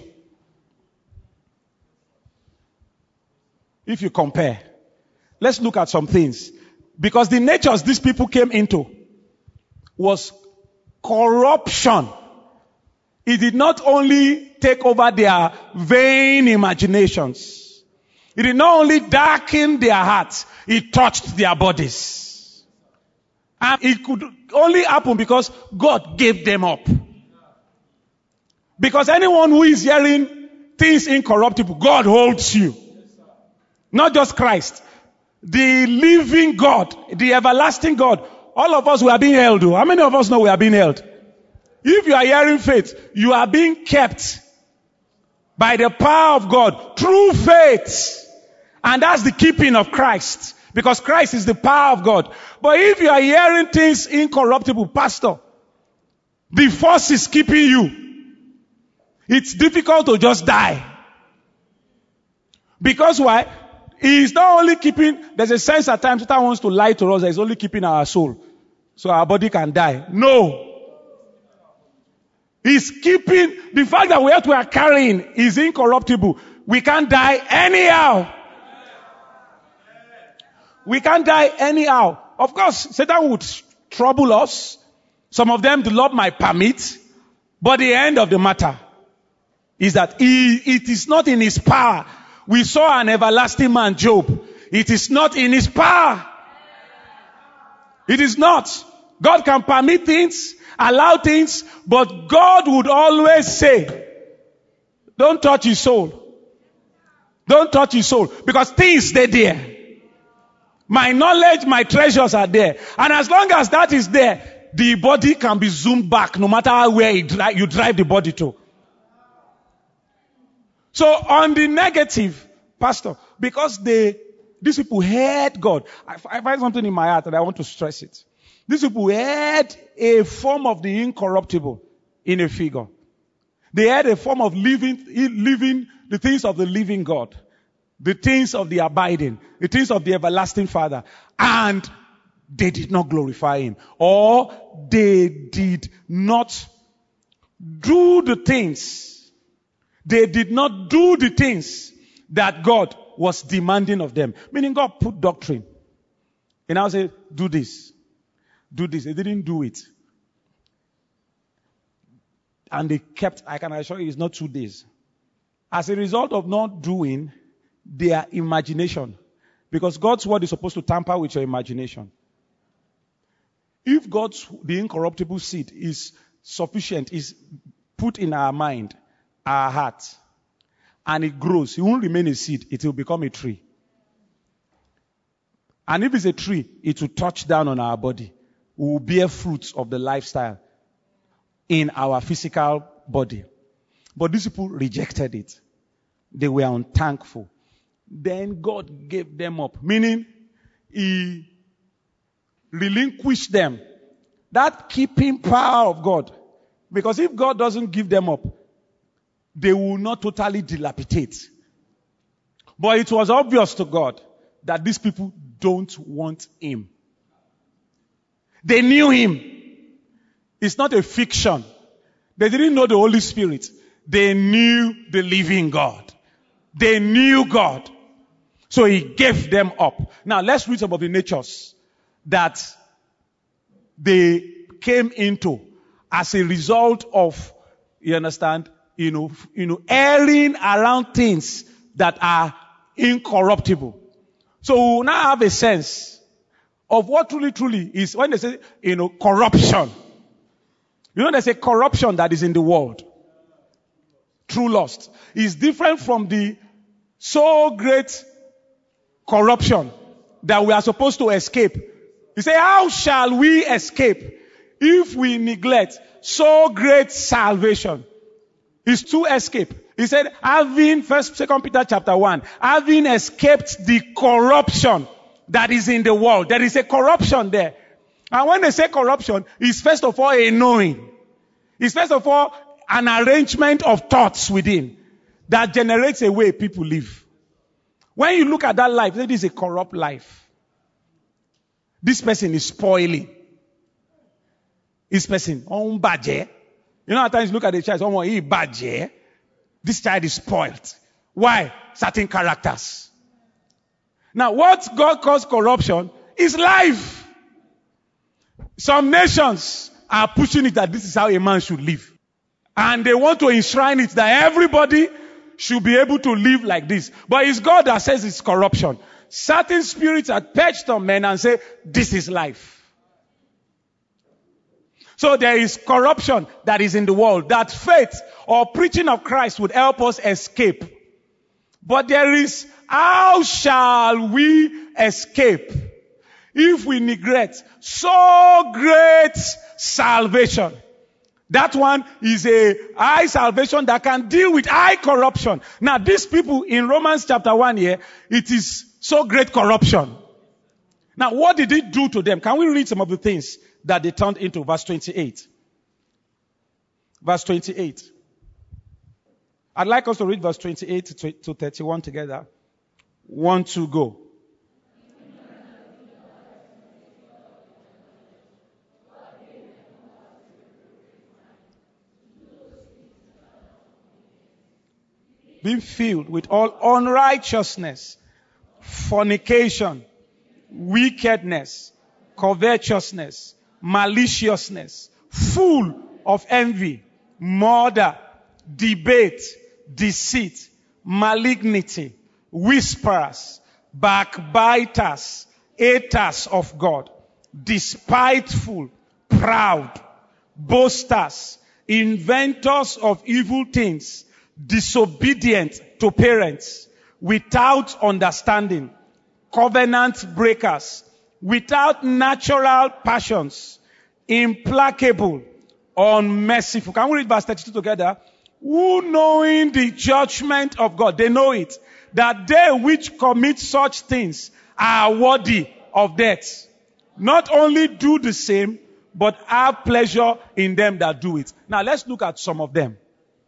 If you compare, let's look at some things. Because the natures these people came into was corruption. It did not only take over their vain imaginations. It did not only darken their hearts, it touched their bodies. And it could only happen because God gave them up. Because anyone who is hearing things incorruptible, God holds you. Not just Christ. The living God, the everlasting God. All of us, we are being held. How many of us know we are being held? If you are hearing faith, you are being kept by the power of God through faith. And that's the keeping of Christ. Because Christ is the power of God. But if you are hearing things incorruptible, pastor, the force is keeping you. It's difficult to just die. Because why? He's not only keeping, there's a sense at times Satan wants to lie to us that he's only keeping our soul. So our body can die. No. He's keeping, the fact that what we are carrying is incorruptible. We can't die anyhow. We can't die anyhow. Of course, Satan would trouble us. Some of them the Lord might permit. But the end of the matter is that it is not in his power. We saw an everlasting man, Job. It is not in his power. It is not. God can permit things, allow things, but God would always say, don't touch his soul. Don't touch his soul. Because things stay there. My knowledge, my treasures are there. And as long as that is there, the body can be zoomed back no matter where you drive the body to. So on the negative, pastor, because these people heard God. I find something in my heart and I want to stress it. These people heard a form of the incorruptible in a figure. They had a form of living the things of the living God. The things of the abiding. The things of the everlasting Father. And they did not glorify him. Or they did not do the things. They did not do the things that God was demanding of them. Meaning God put doctrine. And I said, do this. Do this. They didn't do it. And they kept, I can assure you, it's not 2 days. As a result of not doing their imagination. Because God's word is supposed to tamper with your imagination. If the incorruptible seed is sufficient, is put in our mind, our heart, and it grows, it won't remain a seed, it will become a tree. And if it's a tree, it will touch down on our body. We will bear fruits of the lifestyle in our physical body. But these people rejected it. They were unthankful. Then God gave them up. Meaning, he relinquished them. That keeping power of God. Because if God doesn't give them up, they will not totally dilapidate. But it was obvious to God that these people don't want him. They knew him. It's not a fiction. They didn't know the Holy Spirit. They knew the living God. They knew God. So he gave them up. Now let's read some of the natures that they came into as a result of, you understand, erring around things that are incorruptible. So we will now have a sense of what truly is when they say, corruption. There's a corruption that is in the world. True lust is different from the so great corruption that we are supposed to escape. He said, how shall we escape if we neglect so great salvation? It's to escape. He said, having, 2 Peter chapter 1, having escaped the corruption that is in the world. There is a corruption there. And when they say corruption, it's first of all a knowing. It's first of all an arrangement of thoughts within that generates a way people live. When you look at that life, this is a corrupt life. This person is spoiling. This person, baje. You know, at times you look at the child, baje. This child is spoiled. Why? Certain characters. Now, what God calls corruption is life. Some nations are pushing it that this is how a man should live. And they want to enshrine it that everybody should be able to live like this. But it's God that says it's corruption. Certain spirits are perched on men and say, this is life. So there is corruption that is in the world that faith or preaching of Christ would help us escape. But there is, how shall we escape if we neglect so great salvation? That one is a high salvation that can deal with high corruption. Now these people in Romans chapter 1 here, it is so great corruption. Now what did it do to them? Can we read some of the things that they turned into? Verse 28. Verse 28. I'd like us to read verse 28 to 31 together. 1, 2, go. Being filled with all unrighteousness, fornication, wickedness, covetousness, maliciousness, full of envy, murder, debate, deceit, malignity, whisperers, backbiters, haters of God, despiteful, proud, boasters, inventors of evil things, disobedient to parents, without understanding, covenant breakers, without natural passions, implacable, unmerciful. Can we read verse 32 together? Who knowing the judgment of God, they know it, that they which commit such things are worthy of death. Not only do the same, but have pleasure in them that do it. Now let's look at some of them.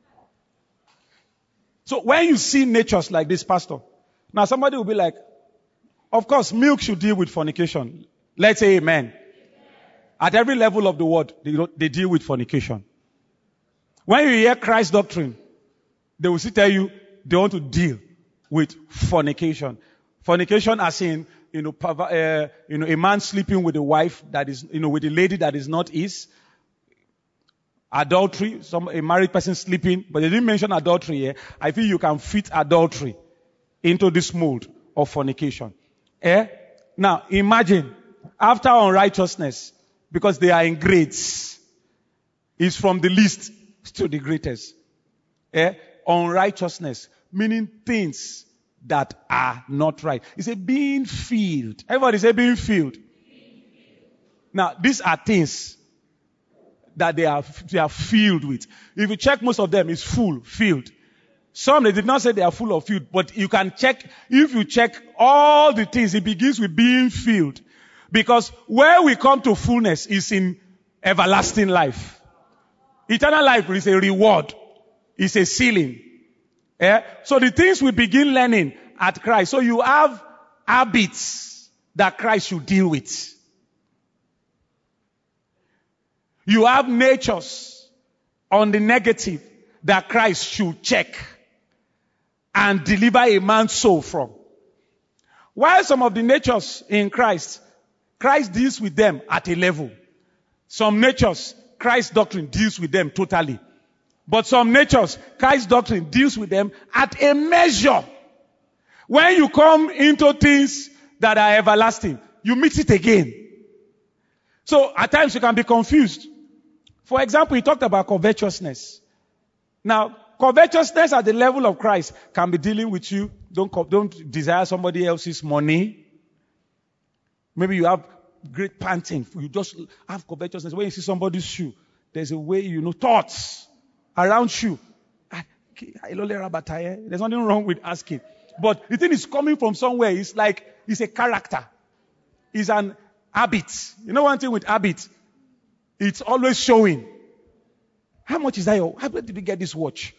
So when you see natures like this, Pastor, now somebody will be like, of course, milk should deal with fornication. Let's say amen. At every level of the world, they deal with fornication. When you hear Christ's doctrine, they will still tell you they want to deal with fornication. Fornication as in, a man sleeping with a wife that is, with a lady that is not his. Adultery, a married person sleeping, but they didn't mention adultery here. I feel you can fit adultery into this mold of fornication. Now, imagine, after unrighteousness, because they are in grades, it's from the least to the greatest. Unrighteousness, meaning things that are not right. It's a being filled. Everybody say being filled. Now, these are things that they are filled with. If you check, most of them is full, filled. Some, they did not say they are full of filled, but you can check, if you check all the things, it begins with being filled. Because where we come to fullness is in everlasting life. Eternal life is a reward. It's a ceiling. So the things we begin learning at Christ. So you have habits that Christ should deal with. You have natures on the negative that Christ should check and deliver a man's soul from. While some of the natures in Christ deals with them at a level. Some natures, Christ's doctrine deals with them totally. But some natures, Christ's doctrine deals with them at a measure. When you come into things that are everlasting, you meet it again. So at times you can be confused. For example, he talked about covetousness. Now, Covetousness at the level of Christ can be dealing with you. Don't desire somebody else's money. Maybe you have great panting. You just have covetousness. When you see somebody's shoe, there's a way, thoughts around shoe. There's nothing wrong with asking. But the thing is coming from somewhere. It's like, it's a character. It's an habit. You know one thing with habit? It's always showing. How much is that? How did you get this watch?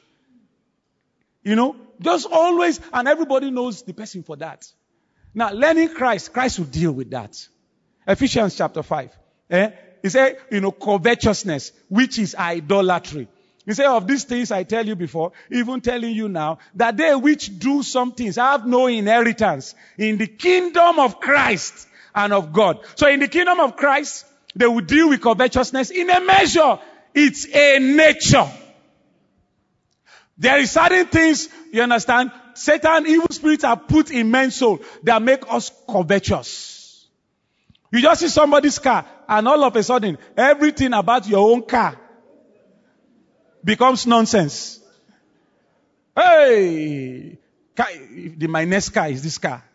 Just always, and everybody knows the person for that. Now, learning Christ will deal with that. Ephesians chapter 5. He said, covetousness, which is idolatry. He said, of these things I tell you before, even telling you now, that they which do some things have no inheritance in the kingdom of Christ and of God. So in the kingdom of Christ, they will deal with covetousness in a measure. It's a nature. There is certain things, you understand, Satan, evil spirits are put in men's soul that make us covetous. You just see somebody's car, and all of a sudden, everything about your own car becomes nonsense. Hey, my next car is this car.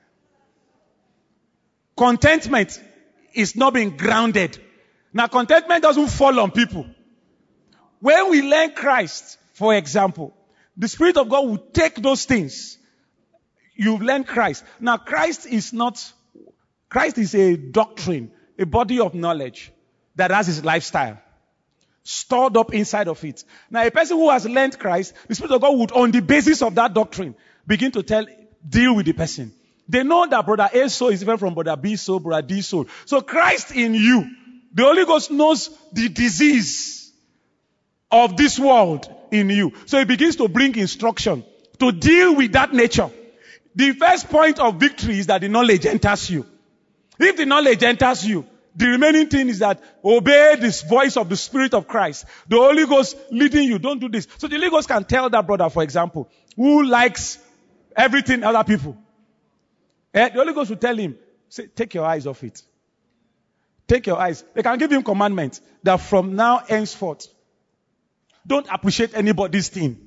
Contentment is not being grounded. Now, contentment doesn't fall on people. When we learn Christ, for example, the Spirit of God will take those things. You've learned Christ. Now, Christ is a doctrine, a body of knowledge that has his lifestyle stored up inside of it. Now, a person who has learned Christ, the Spirit of God would, on the basis of that doctrine, begin to deal with the person. They know that brother A's soul is different from brother B's soul, brother D's soul. So Christ in you, the Holy Ghost knows the disease of this world in you. So he begins to bring instruction to deal with that nature. The first point of victory is that the knowledge enters you. If the knowledge enters you, the remaining thing is that obey this voice of the Spirit of Christ. The Holy Ghost leading you. Don't do this. So the Holy Ghost can tell that brother, for example, who likes everything other people. The Holy Ghost will tell him, say, take your eyes off it. Take your eyes. They can give him commandments that from now henceforth, don't appreciate anybody's thing.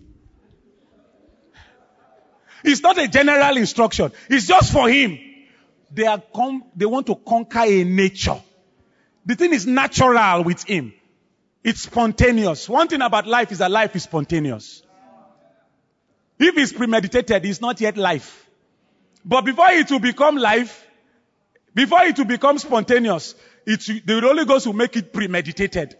It's not a general instruction. It's just for him. They want to conquer a nature. The thing is natural with him. It's spontaneous. One thing about life is that life is spontaneous. If it's premeditated, it's not yet life. But before it will become life, before it will become spontaneous, the Holy Ghost will make it premeditated.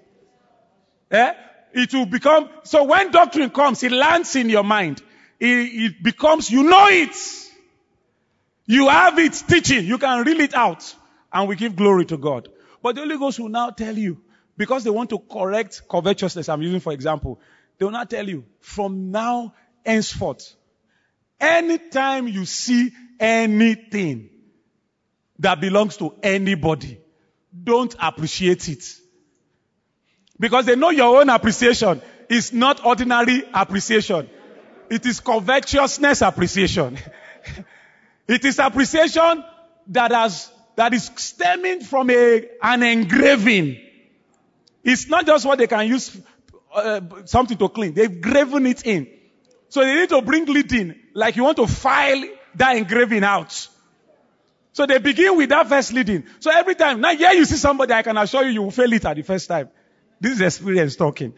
It will become, so when doctrine comes, it lands in your mind. It becomes, you know it. You have it teaching. You can reel it out. And we give glory to God. But the Holy Ghost will now tell you, because they want to correct covetousness, I'm using for example, they will now tell you, from now henceforth, anytime you see anything that belongs to anybody, don't appreciate it. Because they know your own appreciation is not ordinary appreciation. It is covetousness appreciation. It is appreciation that is stemming from an engraving. It's not just what they can use something to clean. They've graven it in. So they need to bring it in, like you want to file that engraving out. So they begin with that first leading. So every time, now here you see somebody, I can assure you will fail it at the first time. This is experience talking.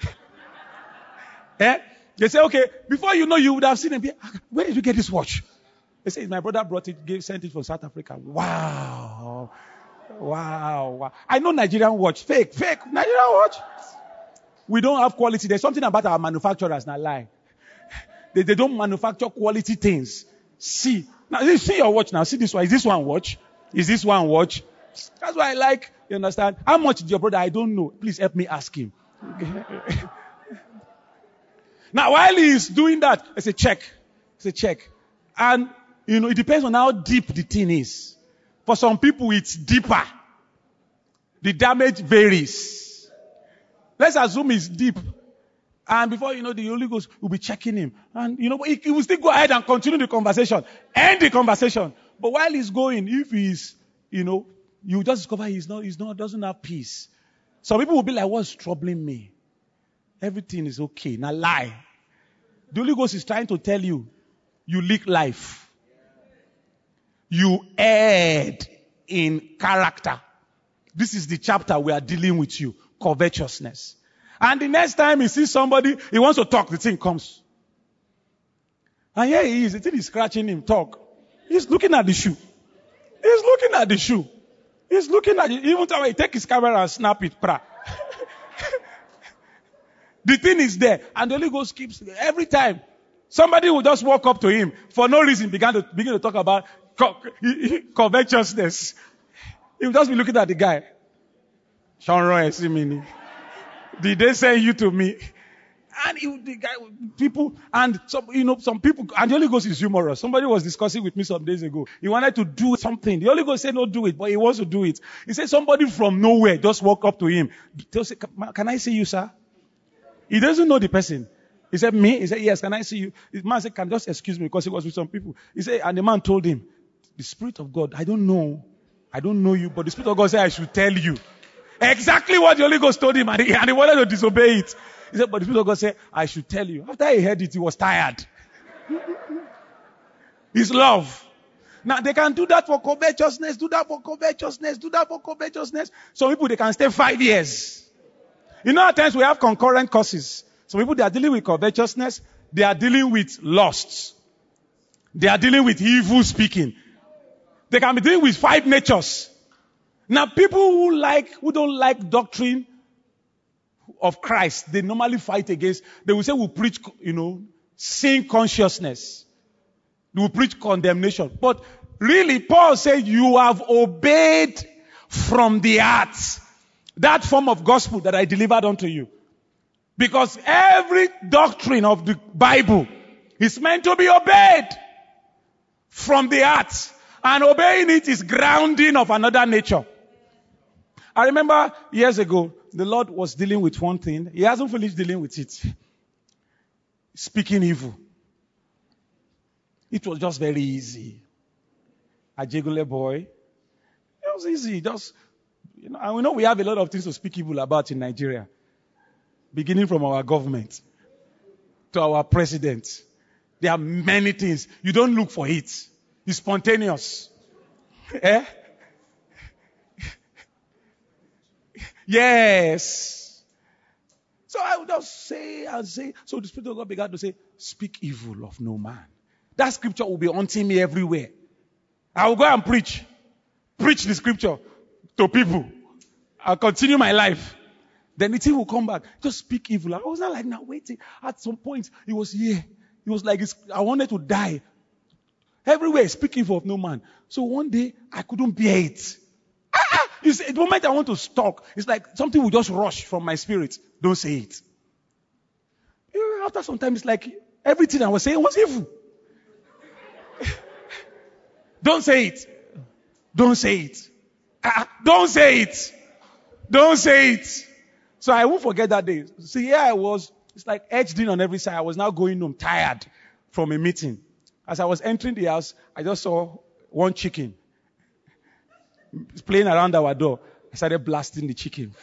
They say, okay, before you know, you would have seen him. Where did you get this watch? They say, my brother brought it, sent it from South Africa. Wow. I know Nigerian watch. Fake. Nigerian watch. We don't have quality. There's something about our manufacturers, not lie. They don't manufacture quality things. See. Now, see your watch now. See this one. Is this one watch? Is this one watch? That's why I like, you understand? How much is your brother? I don't know. Please help me ask him. Now, while he is doing that, it's a check. And, it depends on how deep the thing is. For some people, it's deeper. The damage varies. Let's assume it's deep. And before you know, the Holy Ghost will be checking him. And, he will still go ahead and continue the conversation. End the conversation. But while he's going, if he's, you just discover doesn't have peace. Some people will be like, what's troubling me? Everything is okay. Now lie. The Holy Ghost is trying to tell you, you leak life. You erred in character. This is the chapter we are dealing with you. Covetousness. And the next time he sees somebody, he wants to talk, the thing comes. And here he is, the thing is scratching him, talk. He's looking at the shoe. He's looking at the shoe. He's looking at it. Even time he take his camera and snap it. The thing is there. And the Holy Ghost keeps, every time, somebody will just walk up to him, for no reason, begin to talk about covetousness. He will just be looking at the guy. Did they send you to me? And the guy, people, and some people, and the Holy Ghost is humorous. Somebody was discussing with me some days ago. He wanted to do something. The Holy Ghost said, "No, do it," but he wants to do it. He said, somebody from nowhere just walk up to him. They'll say, "Can I see you, sir?" He doesn't know the person. He said, "Me?" He said, "Yes, can I see you?" The man said, "Can just excuse me," because he was with some people. He said, and the man told him, "The Spirit of God, I don't know you, but the Spirit of God said I should tell you." Exactly what the Holy Ghost told him, and he wanted to disobey it. He said, but the Spirit of God said, "I should tell you." After he heard it, he was tired. It's love. Now, they can do that for covetousness, do that for covetousness, do that for covetousness. Some people, they can stay 5 years. You know, at times we have concurrent causes. Some people, they are dealing with covetousness. They are dealing with lusts. They are dealing with evil speaking. They can be dealing with 5 natures. Now, people who don't like doctrine of Christ, they normally fight against. They will say, we'll preach, sin consciousness. They will preach condemnation. But really, Paul said, you have obeyed from the heart that form of gospel that I delivered unto you. Because every doctrine of the Bible is meant to be obeyed from the heart. And obeying it is grounding of another nature. I remember years ago, the Lord was dealing with one thing. He hasn't finished dealing with it. Speaking evil. It was just very easy. A jiggle boy. It was easy. And we know we have a lot of things to speak evil about in Nigeria. Beginning from our government to our president. There are many things. You don't look for it. It's spontaneous. Eh? Yes. So I would just say and say. So the Spirit of God began to say, speak evil of no man. That scripture will be haunting me everywhere. I will go and preach the scripture to people. I'll continue my life. Then the thing will come back. Just speak evil. I was not like, now waiting. At some point, it was here. It was like, I wanted to die. Everywhere, speak evil of no man. So one day, I couldn't bear it. The moment I want to talk, it's like something will just rush from my spirit. Don't say it. After some time, it's like everything I was saying was evil. Don't say it. Don't say it. Don't say it. Don't say it. So I won't forget that day. See, here I was. It's like edged in on every side. I was now going home tired from a meeting. As I was entering the house, I just saw one chicken playing around our door. I started blasting the chicken.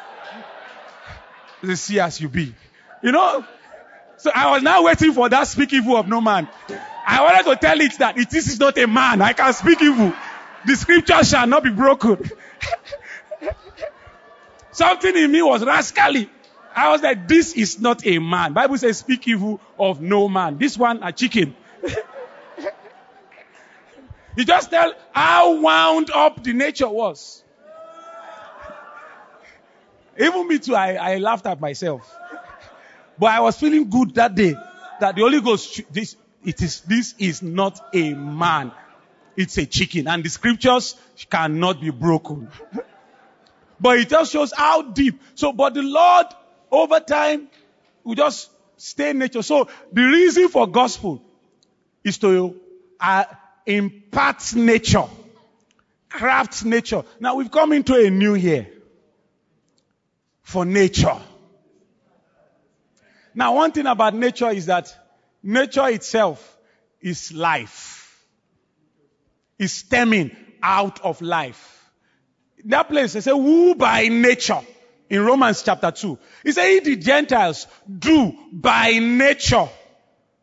See as you be. So I was now waiting for that speak evil of no man. I wanted to tell it that this is not a man. I can speak evil. The scripture shall not be broken. Something in me was rascally. I was like, this is not a man. Bible says speak evil of no man. This one, a chicken. You just tell how wound up the nature was. Even me too, I laughed at myself. But I was feeling good that day that the Holy Ghost, this is not a man. It's a chicken. And the scriptures cannot be broken. But it just shows how deep. But the Lord, over time, will just stay in nature. So the reason for gospel is to impart nature, craft nature. Now we've come into a new year for nature. Now one thing about nature is that nature itself is life. It's stemming out of life. That place, they say, who by nature, in Romans chapter 2, he said, the Gentiles do by nature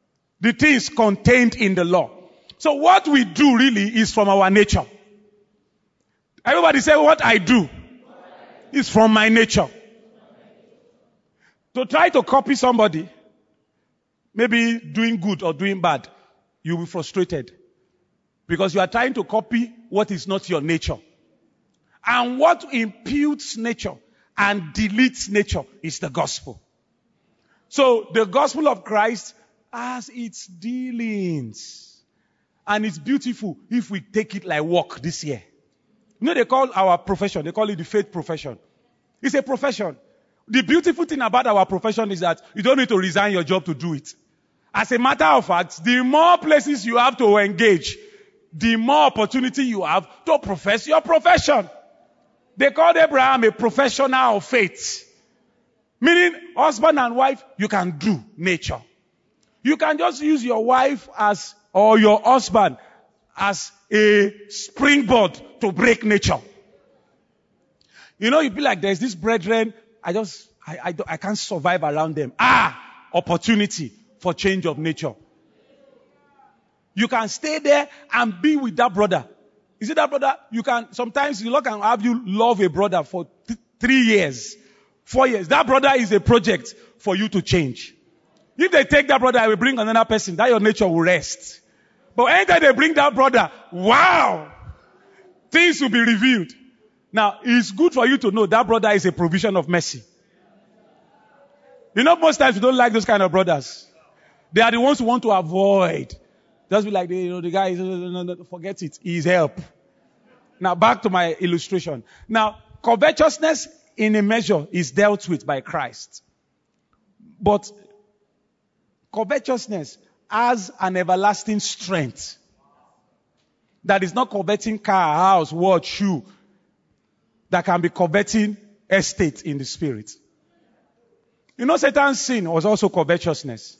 the things contained in the law. So what we do really is from our nature. Everybody say, what I do is from my nature. To try to copy somebody, maybe doing good or doing bad, you'll be frustrated. Because you are trying to copy what is not your nature. And what imputes nature and deletes nature is the gospel. So the gospel of Christ has its dealings. And it's beautiful if we take it like work this year. You know, they call our profession, they call it the faith profession. It's a profession. The beautiful thing about our profession is that you don't need to resign your job to do it. As a matter of fact, the more places you have to engage, the more opportunity you have to profess your profession. They called Abraham a professional of faith. Meaning, husband and wife, you can do nature. You can just use your wife or your husband as a springboard to break nature. You know, you'd be like, there's this brethren, I can't survive around them. Opportunity for change of nature. You can stay there and be with that brother. You see that brother? Sometimes the Lord can have you love a brother for 3 years, 4 years. That brother is a project for you to change. If they take that brother, I will bring another person. That your nature will rest. But anytime they bring that brother, wow! Things will be revealed. Now, it's good for you to know that brother is a provision of mercy. You know, most times we don't like those kind of brothers. They are the ones who want to avoid. Just be like, the guy is, no, forget it. He's help. Now, back to my illustration. Now, covetousness in a measure is dealt with by Christ. But covetousness has an everlasting strength. That is not coveting car, house, watch, shoe. That can be coveting estate in the spirit. You know, Satan's sin was also covetousness.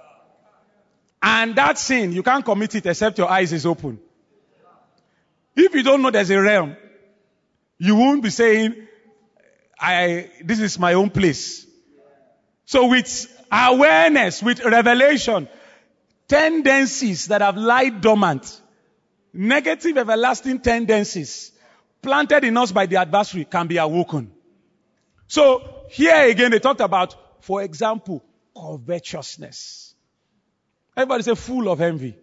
And that sin, you can't commit it except your eyes is open. If you don't know there's a realm, you won't be saying, this is my own place. So with awareness, with revelation, tendencies that have lied dormant, negative everlasting tendencies planted in us by the adversary can be awoken. So here again they talked about, for example, covetousness. Everybody say full of envy.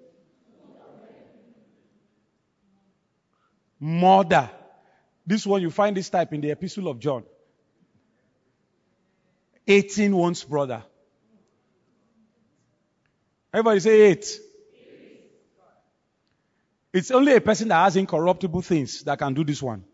Murder. This one, you find this type in the Epistle of John. 18 one's brother. Everybody say 8. It's only a person that has incorruptible things that can do this one.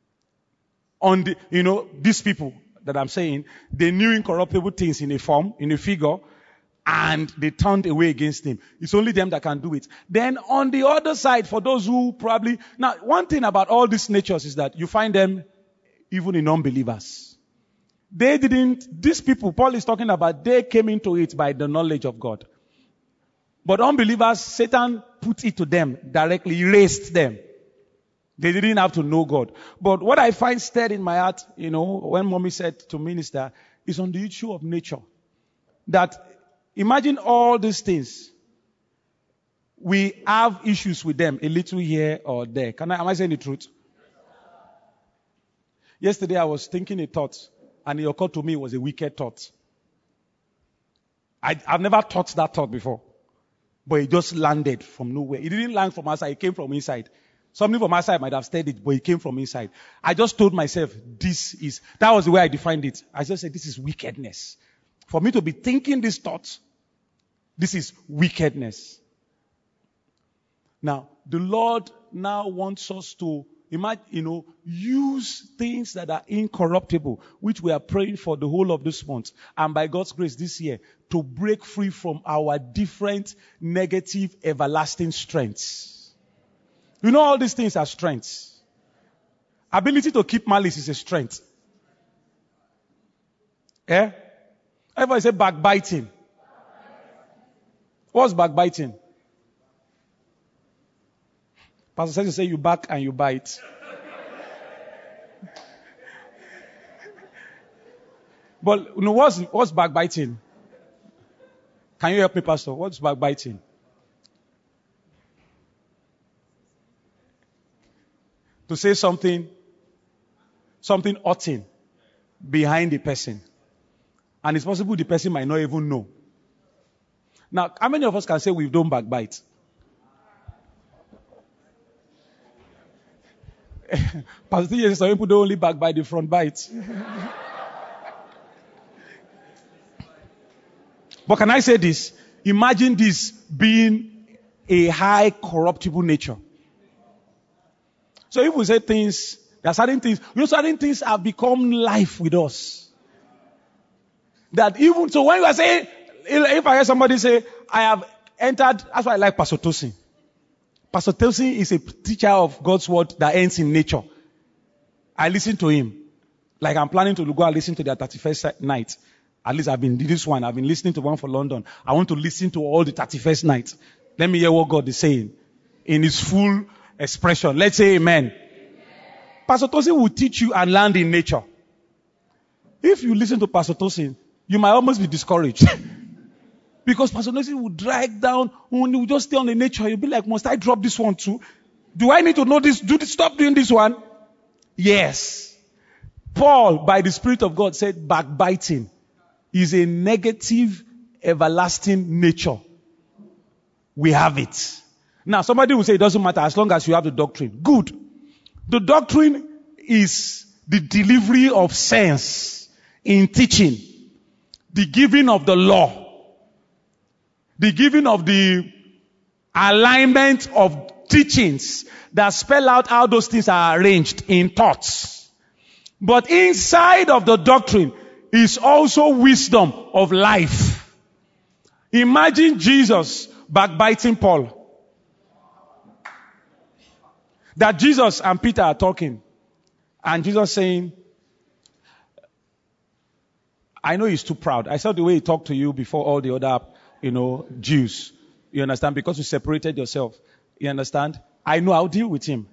These people that I'm saying, they knew incorruptible things in a form, in a figure, and they turned away against him. It's only them that can do it. Then on the other side, for those who probably... Now, one thing about all these natures is that you find them even in unbelievers. These people Paul is talking about, they came into it by the knowledge of God. But unbelievers, Satan put it to them directly, erased them. They didn't have to know God. But what I find stirred in my heart, when mommy said to minister, is on the issue of nature. That imagine all these things. We have issues with them, a little here or there. Am I saying the truth? Yesterday I was thinking a thought, and it occurred to me it was a wicked thought. I've never thought that thought before. But it just landed from nowhere. It didn't land from outside, it came from inside. Something from outside might have stirred it, but it came from inside. I just told myself, that was the way I defined it. I just said, this is wickedness. For me to be thinking this thought, this is wickedness. Now, the Lord now wants us to use things that are incorruptible, which we are praying for the whole of this month, and by God's grace this year, to break free from our different negative everlasting strengths. You know, all these things are strengths. Ability to keep malice is a strength. Yeah? Everybody say backbiting. What's backbiting? Pastor says you say you back and you bite. But what's backbiting? Can you help me, Pastor? What's backbiting? to say something hurting behind the person. And it's possible the person might not even know. Now, how many of us can say we don't backbite? Pastor T says some people don't only backbite, the front bite. But can I say this? Imagine this being a high corruptible nature. So if we say things, there are certain things, certain things have become life with us. That even, so when you are saying, if I hear somebody say, I have entered, that's why I like Pastor Tosin. Pastor Tosin is a teacher of God's word that ends in nature. I listen to him. Like I'm planning to go and listen to their 31st night. At least I've been listening to one for London. I want to listen to all the 31st nights. Let me hear what God is saying in his full expression. Let's say amen. Pastor Tosin will teach you and land in nature. If you listen to Pastor Tosin, you might almost be discouraged. Because Pastor Tosin will drag down, when you just stay on the nature, you'll be like, must I drop this one too? Do I need to know this? Stop doing this one? Yes. Paul, by the Spirit of God, said backbiting is a negative, everlasting nature. We have it. Now, somebody will say it doesn't matter as long as you have the doctrine. Good. The doctrine is the delivery of sense in teaching, the giving of the law, the giving of the alignment of teachings that spell out how those things are arranged in thoughts. But inside of the doctrine is also wisdom of life. Imagine Jesus backbiting Paul. That Jesus and Peter are talking. And Jesus saying, I know he's too proud. I saw the way he talked to you before all the other, Jews. You understand? Because you separated yourself. You understand? I know I'll deal with him.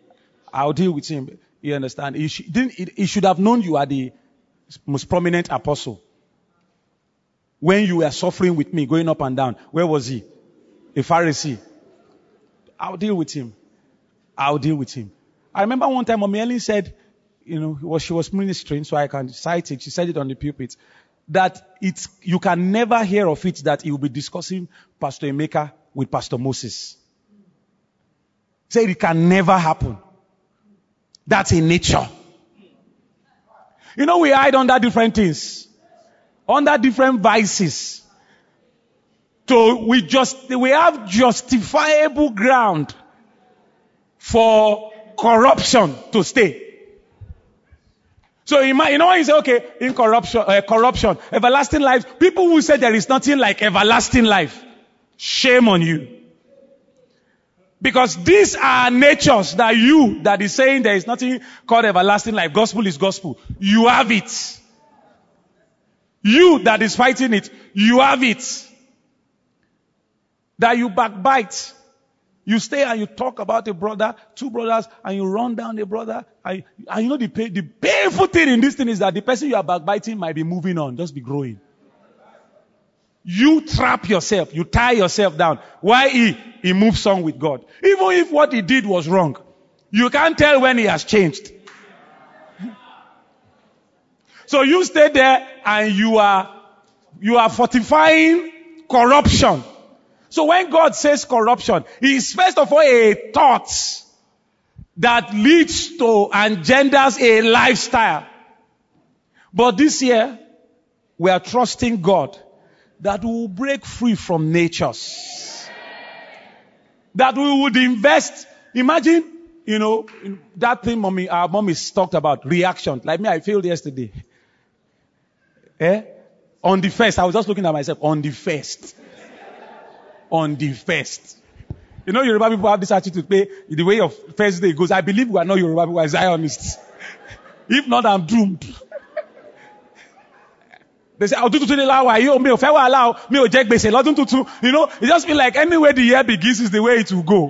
You understand? He should have known you are the most prominent apostle. When you were suffering with me, going up and down, where was he? A Pharisee. I'll deal with him. I remember one time Mommy Ellen said, she was ministering, so I can cite it. She said it on the pulpit, that you can never hear of it that he will be discussing Pastor Emeka with Pastor Moses. Said it can never happen. That's in nature. We hide under different things, under different vices. So we have justifiable ground for corruption to stay. So when you say, okay, in corruption, everlasting life, people who say there is nothing like everlasting life, shame on you. Because these are natures that is saying there is nothing called everlasting life. Gospel is gospel. You have it. You that is fighting it, you have it. That you backbite. You stay and you talk about a brother, two brothers, and you run down the brother. And the painful thing in this thing is that the person you are backbiting might be moving on, just be growing. You trap yourself, you tie yourself down. Why he moves on with God? Even if what he did was wrong, you can't tell when he has changed. So you stay there and you are fortifying corruption. So when God says corruption, He is first of all a thought that leads to and genders a lifestyle. But this year, we are trusting God that we will break free from natures. That we would invest. Imagine, that thing our mommy talked about, reaction. Like me, I failed yesterday. On the first, I was just looking at myself, on the first. Yoruba people have this attitude, the way of first day goes, I believe we are not Yoruba people, we are Zionists. If not, I'm doomed. They say, I'll do to allow you, me allow me or Jack Bese, it just feel like anywhere the year begins is the way it will go.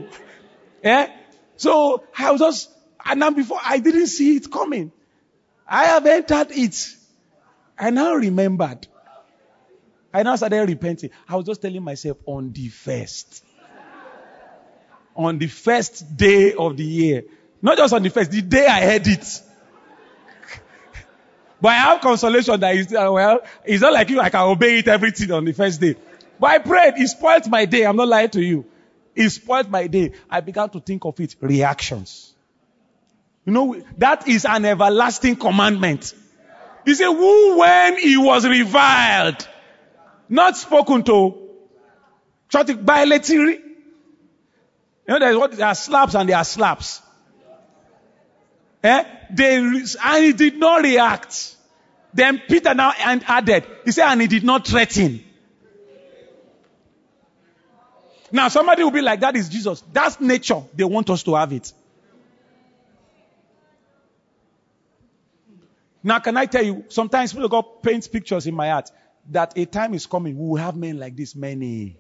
So I was just, and now before I didn't see it coming. I have entered it. I now remembered. I now started repenting. I was just telling myself on the first day of the year, Not just on the first, the day I heard it. But I have consolation that it's not like you, I can obey it everything on the first day. But I prayed, it spoiled my day. I'm not lying to you. It spoiled my day. I began to think of it, reactions. That is an everlasting commandment. He said, who when he was reviled, not spoken to, by lettering. There are slaps and there are slaps. And he did not react. Then Peter now added, he said, and he did not threaten. Now somebody will be like, that is Jesus. That's nature. They want us to have it. Now can I tell you, sometimes people God paints pictures in my heart that a time is coming, we will have men like this, many.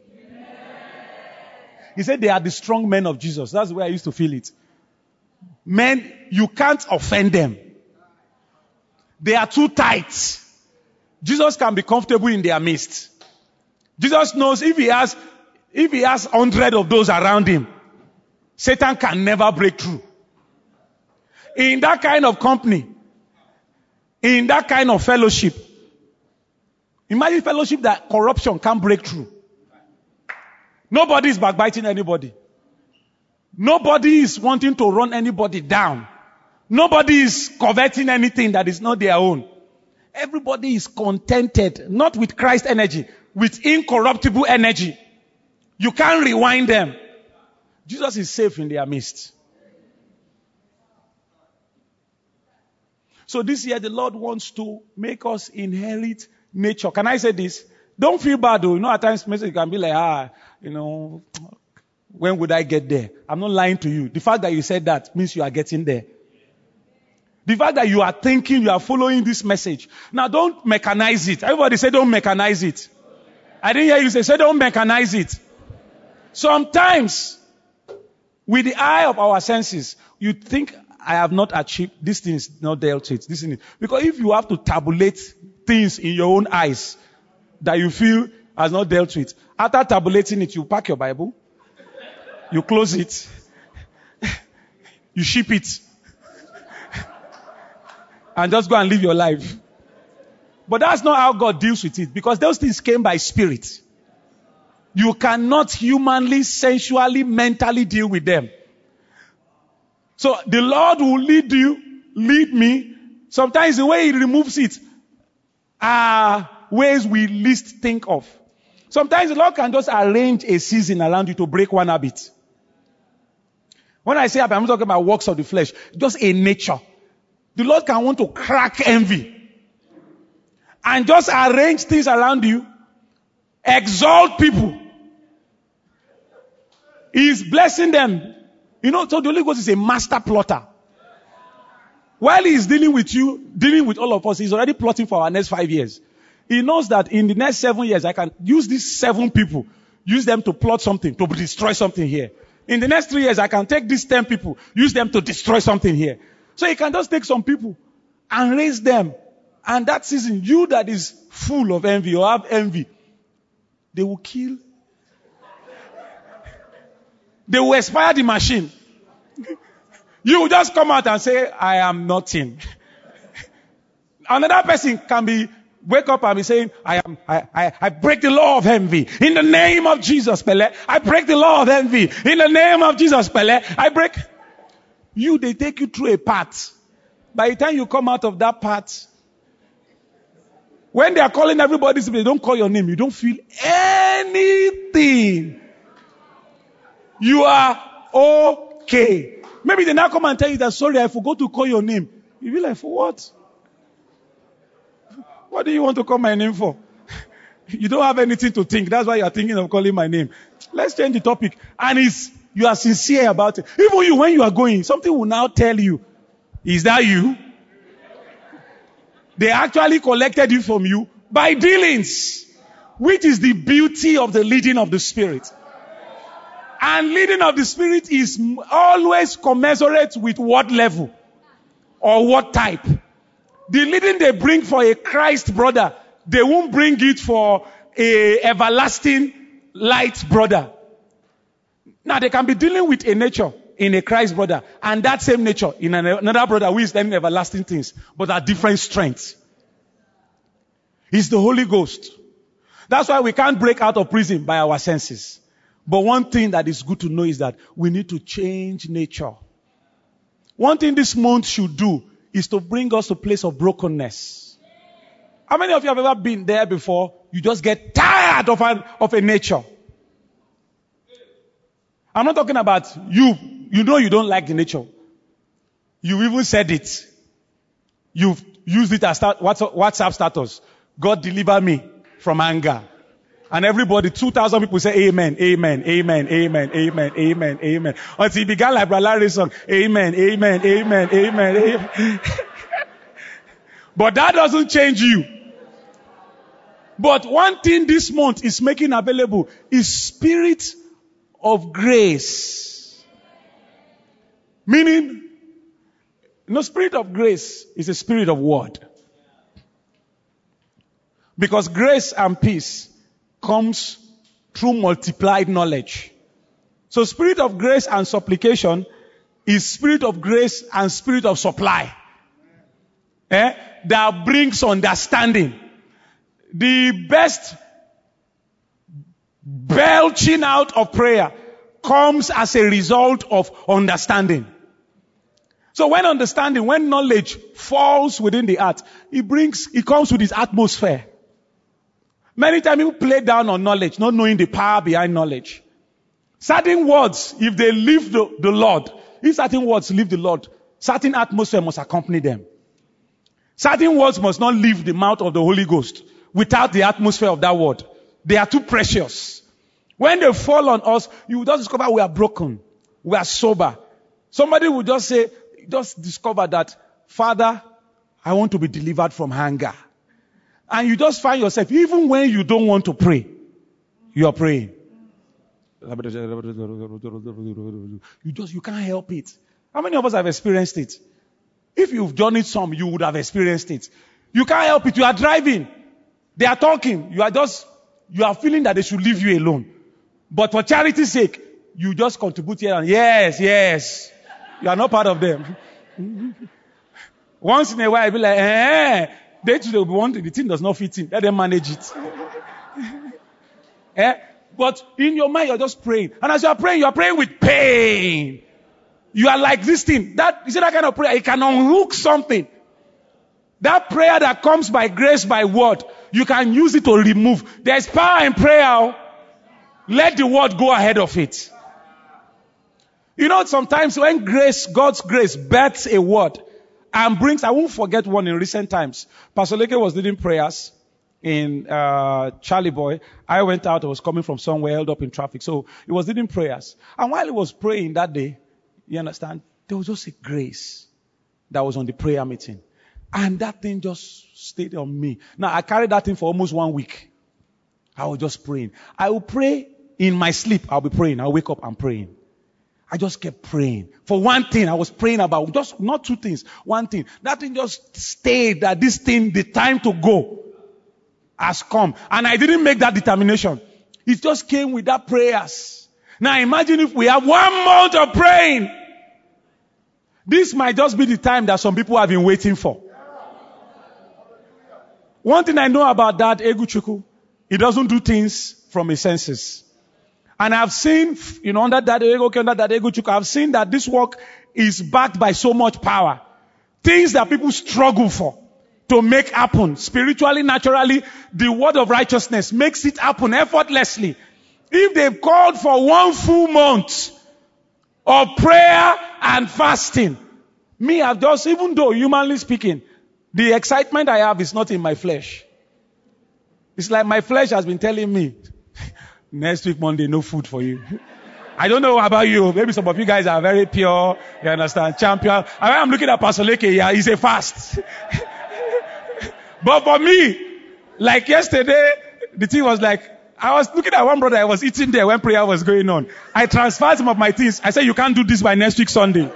He said they are the strong men of Jesus. That's the way I used to feel it. Men, you can't offend them. They are too tight. Jesus can be comfortable in their midst. Jesus knows if he has 100 of those around him, Satan can never break through. In that kind of company, in that kind of fellowship, imagine fellowship that corruption can't break through. Nobody is backbiting anybody. Nobody is wanting to run anybody down. Nobody is coveting anything that is not their own. Everybody is contented, not with Christ energy, with incorruptible energy. You can't rewind them. Jesus is safe in their midst. So this year the Lord wants to make us inherit nature. Can I say this? Don't feel bad though. At times message can be like, when would I get there? I'm not lying to you. The fact that you said that means you are getting there. The fact that you are thinking, you are following this message. Now don't mechanize it. Everybody say don't mechanize it. I didn't hear you say don't mechanize it. Sometimes, with the eye of our senses, you think I have not achieved, this thing is not dealt with. This thing. Because if you have to tabulate things in your own eyes that you feel has not dealt with, after tabulating it, you pack your Bible, you close it, you ship it, and just go and live your life. But that's not how God deals with it, because those things came by spirit. You cannot humanly, sensually, mentally deal with them. So the Lord will lead me. Sometimes the way He removes it are ways we least think of. Sometimes the Lord can just arrange a season around you to break one habit. When I say habit, I'm not talking about works of the flesh, just a nature. The Lord can want to crack envy and just arrange things around you, exalt people. He is blessing them. So the Holy Ghost is a master plotter. While He is dealing with you, dealing with all of us, He's already plotting for our next 5 years. He knows that in the next 7 years, I can use these 7 people, use them to plot something, to destroy something here. In the next 3 years, I can take these 10 people, use them to destroy something here. So He can just take some people and raise them. And that season, you that is full of envy or have envy, they will kill. They will expire the machine. You will just come out and say, I am nothing. Another person can wake up and be saying, I break the law of envy. In the name of Jesus, Pele. I break the law of envy. In the name of Jesus, Pele. I break. They take you through a path. By the time you come out of that path, when they are calling everybody, they don't call your name. You don't feel anything. You are okay. Maybe they now come and tell you that, sorry, I forgot to call your name. You'll be like, for what? What do you want to call my name for? You don't have anything to think. That's why you are thinking of calling my name. Let's change the topic. And you are sincere about it. Even you, when you are going, something will now tell you, is that you? They actually collected it from you by dealings, which is the beauty of the leading of the Spirit. And leading of the Spirit is always commensurate with what level or what type. The leading they bring for a Christ brother, they won't bring it for a everlasting light brother. Now they can be dealing with a nature. in a Christ brother, and that same nature in another brother who is learning everlasting things, but at different strengths. It's the Holy Ghost. That's why we can't break out of prison by our senses. But one thing that is good to know is that we need to change nature. One thing this month should do is to bring us to a place of brokenness. How many of you have ever been there before? You just get tired of a nature. I'm not talking about you. You know you don't like the nature. You even said it. You've used it as WhatsApp status. God deliver me from anger. And everybody, 2,000 people say amen, amen, amen, amen, amen, amen, amen. Until it began like Brother Larry's song. Amen, amen, amen, amen, amen. But that doesn't change you. But one thing this month is making available is spirit of grace. Meaning, spirit of grace is a spirit of word. Because grace and peace comes through multiplied knowledge. So spirit of grace and supplication is spirit of grace and spirit of supply. That brings understanding. The best belching out of prayer comes as a result of understanding. So when knowledge falls within the heart, it comes with its atmosphere. Many times people play down on knowledge, not knowing the power behind knowledge. Certain words, if they leave the Lord, if certain words leave the Lord, certain atmosphere must accompany them. Certain words must not leave the mouth of the Holy Ghost without the atmosphere of that word. They are too precious. When they fall on us, you will just discover we are broken. We are sober. Somebody will just discover that, Father, I want to be delivered from hunger. And you just find yourself, even when you don't want to pray, you are praying. You can't help it. How many of us have experienced it? If you've journeyed some, you would have experienced it. You can't help it. You are driving. They are talking. You are feeling that they should leave you alone. But for charity's sake, you just contribute here and yes. You are not part of them. Once in a while, I'll be like, they will be wanting, the thing does not fit in. Let them manage it. But in your mind, you're just praying. And as you are praying with pain. You are like this thing. That kind of prayer, it can unhook something. That prayer that comes by grace, by word, you can use it to remove. There's power in prayer. Let the word go ahead of it. Sometimes when God's grace births a word and brings, I won't forget one in recent times. Pastor Leke was leading prayers in Charlie Boy. I went out, I was coming from somewhere, held up in traffic. So he was leading prayers. And while he was praying that day, you understand, there was just a grace that was on the prayer meeting. And that thing just stayed on me. Now, I carried that thing for almost 1 week. I was just praying. I will pray in my sleep. I'll be praying. I'll wake up and praying. I just kept praying. For one thing, I was praying about, just not two things, one thing. That thing just stayed that this thing, the time to go has come. And I didn't make that determination. It just came with that prayers. Now imagine if we have 1 month of praying. This might just be the time that some people have been waiting for. One thing I know about that Eguchukwu, he doesn't do things from his senses. And I've seen, under that Eguchukwu, I've seen that this work is backed by so much power. Things that people struggle for to make happen. Spiritually, naturally, the word of righteousness makes it happen effortlessly. If they've called for 1 full month of prayer and fasting, I've just, even though humanly speaking, the excitement I have is not in my flesh. It's like my flesh has been telling me, next week, Monday, no food for you. I don't know about you. Maybe some of you guys are very pure. You understand? Champion. I'm looking at Pastor Leke. Yeah, he's a fast. But for me, like yesterday, the thing was like, I was looking at one brother. I was eating there when prayer was going on. I transferred some of my things. I said, you can't do this by next week Sunday.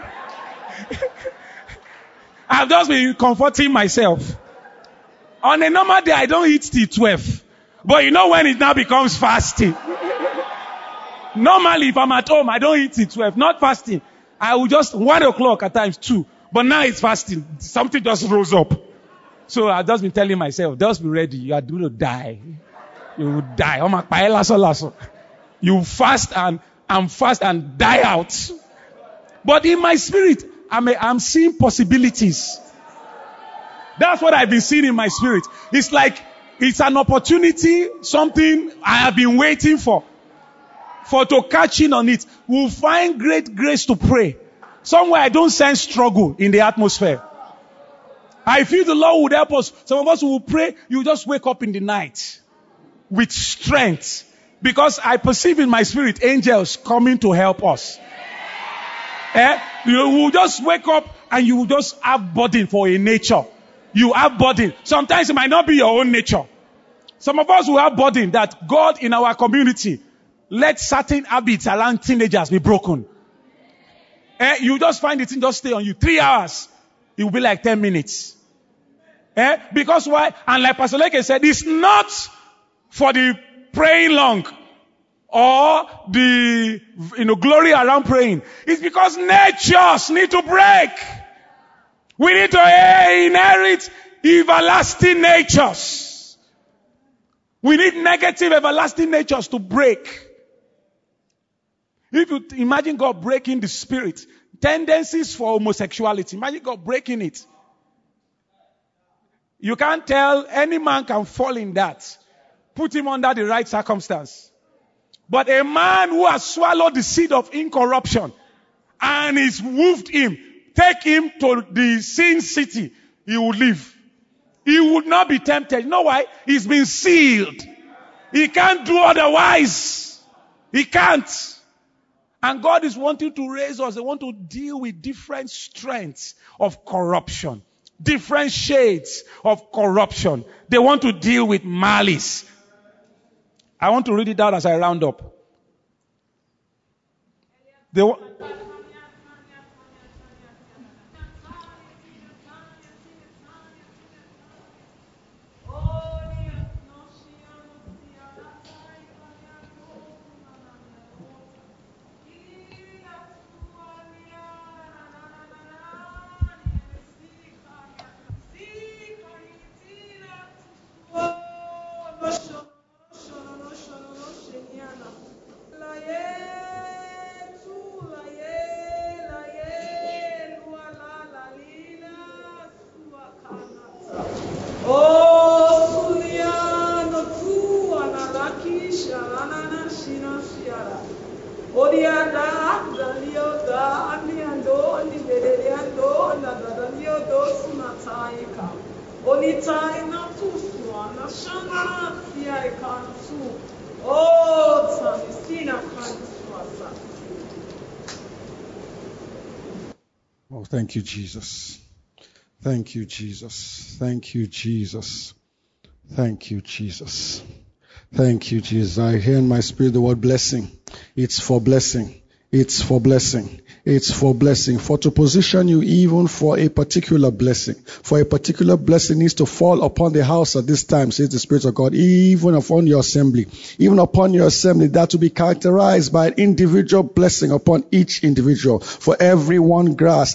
I've just been comforting myself. On a normal day, I don't eat till 12. But when it now becomes fasting. Normally, if I'm at home, I don't eat till 12. Not fasting. I will just 1 o'clock at times 2. But now it's fasting. Something just rose up. So I've just been telling myself, just be ready. You are going to die. You will die. You fast and fast and die out. But in my spirit, I'm seeing possibilities. That's what I've been seeing in my spirit. It's like it's an opportunity, something I have been waiting for to catch in on it. We'll find great grace to pray. Somewhere I don't sense struggle in the atmosphere. I feel the Lord would help us. Some of us will pray, you just wake up in the night with strength. Because I perceive in my spirit angels coming to help us. You will just wake up and you will just have burden for a nature. You have burden. Sometimes it might not be your own nature. Some of us will have burden that God in our community, let certain habits around teenagers be broken. You just find it and just stay on you. 3 hours. It will be like 10 minutes. Because why? And like Pastor Leke said, it's not for the praying long or the glory around praying. It's because natures need to break. We need to inherit everlasting natures. We need negative everlasting natures to break. If you imagine God breaking the spirit, tendencies for homosexuality, imagine God breaking it. You can't tell any man can fall in that. Put him under the right circumstance. But a man who has swallowed the seed of incorruption and is moved him, take him to the sin city, he will live. He would not be tempted. You know why? He's been sealed. He can't do otherwise. He can't. And God is wanting to raise us. They want to deal with different strengths of corruption. Different shades of corruption. They want to deal with malice. I want to read it out as I round up. Oh, thank you, Jesus. Thank you, Jesus. Thank you, Jesus. Thank you, Jesus. Thank you, Jesus. I hear in my spirit the word blessing. It's for blessing. It's for blessing. It's for blessing. For to position you even for a particular blessing. For a particular blessing needs to fall upon the house at this time, says the Spirit of God, even upon your assembly. Even upon your assembly, that to be characterized by an individual blessing upon each individual. For every one grass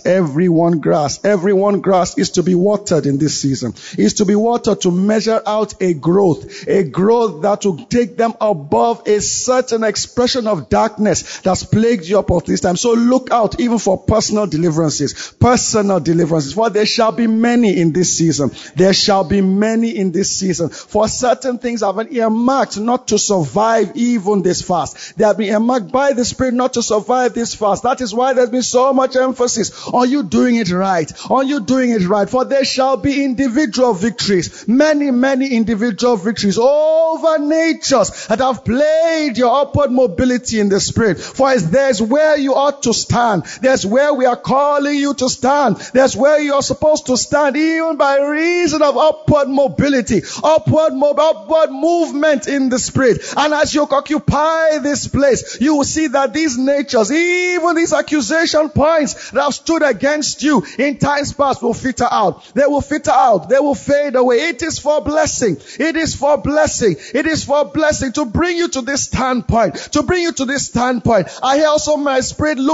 is to be watered in this season. Is to be watered to measure out a growth that will take them above a certain expression of darkness that's plagued you up all this time. So look out even for personal deliverances. For there shall be many in this season. There shall be many in this season. For certain things have been earmarked not to survive even this fast. They have been earmarked by the Spirit not to survive this fast. That is why there's been so much emphasis on you doing it right. For there shall be individual victories. Many individual victories over natures that have plagued your upward mobility in the Spirit. For there's where you ought to stand. There's where we are calling you to stand. There's where you are supposed to stand, even by reason of upward mobility, upward movement in the Spirit. And as you occupy this place, you will see that these natures, even these accusation points that have stood against you in times past, will filter out. They will filter out. They will fade away. It is for blessing. It is for blessing. It is for blessing to bring you to this standpoint. I hear also my spirit, look out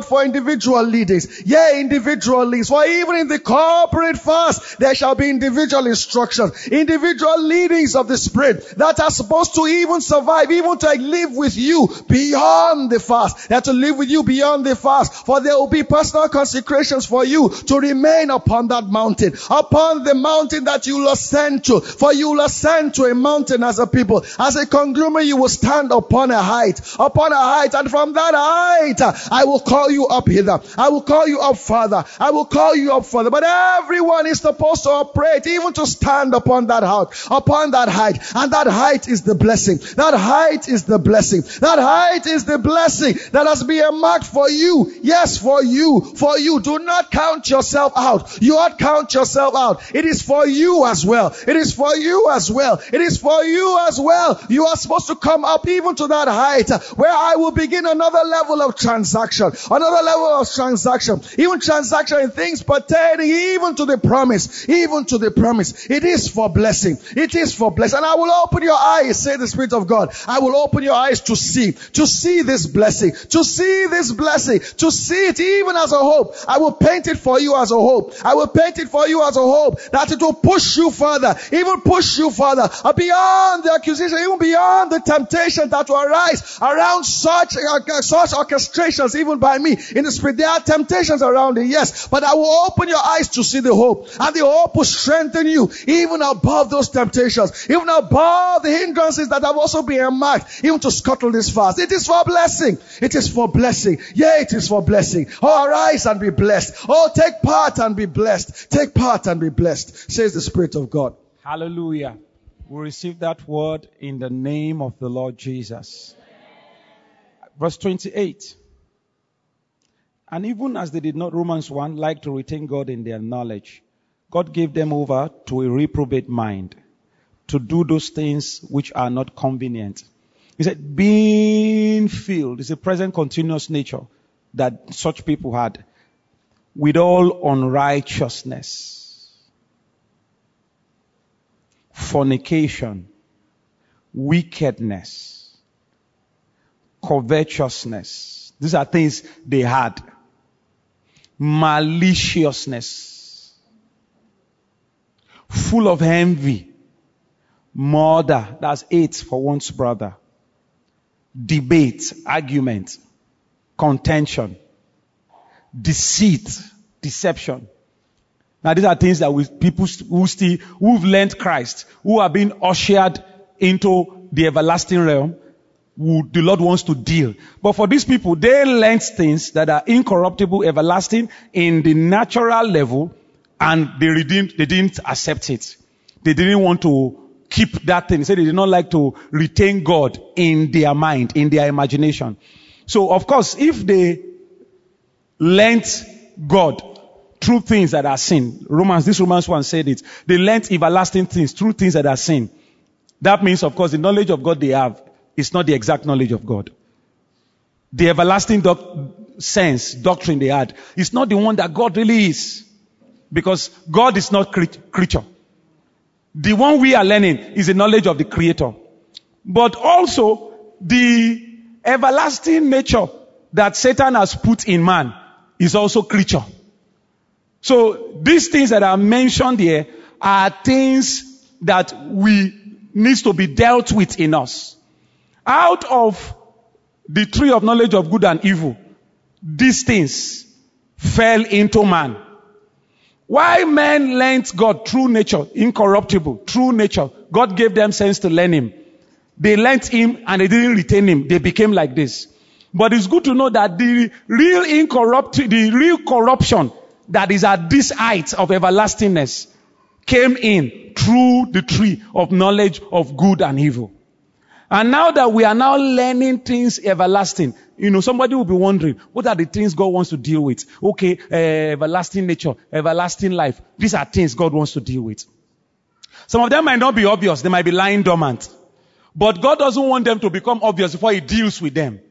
out for individual leadings. Yeah, individual leadings. For even in the corporate fast, there shall be individual instructions, individual leadings of the Spirit that are supposed to even survive, even to live with you beyond the fast. That to live with you beyond the fast. For there will be personal consecrations for you to remain upon that mountain, upon the mountain that you will ascend to. For you will ascend to a mountain as a people. As a conglomerate, you will stand upon a height, and from that height, I will call you up hither. I will call you up further. I will call you up further. But everyone is supposed to operate, even to stand upon that height. And that height is the blessing. That height is the blessing. That height is the blessing that has been marked for you. Yes, for you. For you. Do not count yourself out. You not count yourself out. It is for you as well. It is for you as well. It is for you as well. You are supposed to come up even to that height where I will begin another level of transaction. Another level of transaction. Even transaction in things pertaining even to the promise. Even to the promise. It is for blessing. It is for blessing. And I will open your eyes, say the Spirit of God. I will open your eyes to see this blessing. To see this blessing. To see it even as a hope. I will paint it for you as a hope. I will paint it for you as a hope that it will push you further. Even push you further. Beyond the accusation. Even beyond the temptation that will arise around such orchestrations, even by me in the Spirit. There are temptations around it, yes, but I will open your eyes to see the hope, and the hope will strengthen you even above those temptations, even above the hindrances that have also been marked, even to scuttle this fast. It is for blessing. It is for blessing. Yeah, it is for blessing. Oh, arise and be blessed. Oh, take part and be blessed. Take part and be blessed, says the Spirit of God. Hallelujah. We receive that word in the name of the Lord Jesus. Verse 28. And even as they did not, Romans 1, like to retain God in their knowledge, God gave them over to a reprobate mind to do those things which are not convenient. He said, being filled is a present continuous nature that such people had with all unrighteousness, fornication, wickedness, covetousness. These are things they had. Maliciousness, full of envy, murder, that's hate for one's brother, debate, argument, contention, deceit, deception. Now these are things that people who've learned Christ, who are being ushered into the everlasting realm, the Lord wants to deal. But for these people, they learned things that are incorruptible, everlasting, in the natural level, and they didn't accept it. They didn't want to keep that thing. They said they did not like to retain God in their mind, in their imagination. So, of course, if they learned God through things that are sin, Romans 1 said it, they learned everlasting things through things that are sin. That means, of course, the knowledge of God they have is not the exact knowledge of God. The everlasting doctrine they had is not the one that God really is. Because God is not creature. The one we are learning is the knowledge of the Creator. But also, the everlasting nature that Satan has put in man is also creature. So, these things that are mentioned here are things that needs to be dealt with in us. Out of the tree of knowledge of good and evil, these things fell into man. Why men learned God through nature, incorruptible, through nature, God gave them sense to learn Him. They learned Him and they didn't retain Him. They became like this. But it's good to know that the real corruption that is at this height of everlastingness came in through the tree of knowledge of good and evil. And now that we are now learning things everlasting, somebody will be wondering, what are the things God wants to deal with? Okay, everlasting nature, everlasting life. These are things God wants to deal with. Some of them might not be obvious. They might be lying dormant. But God doesn't want them to become obvious before He deals with them.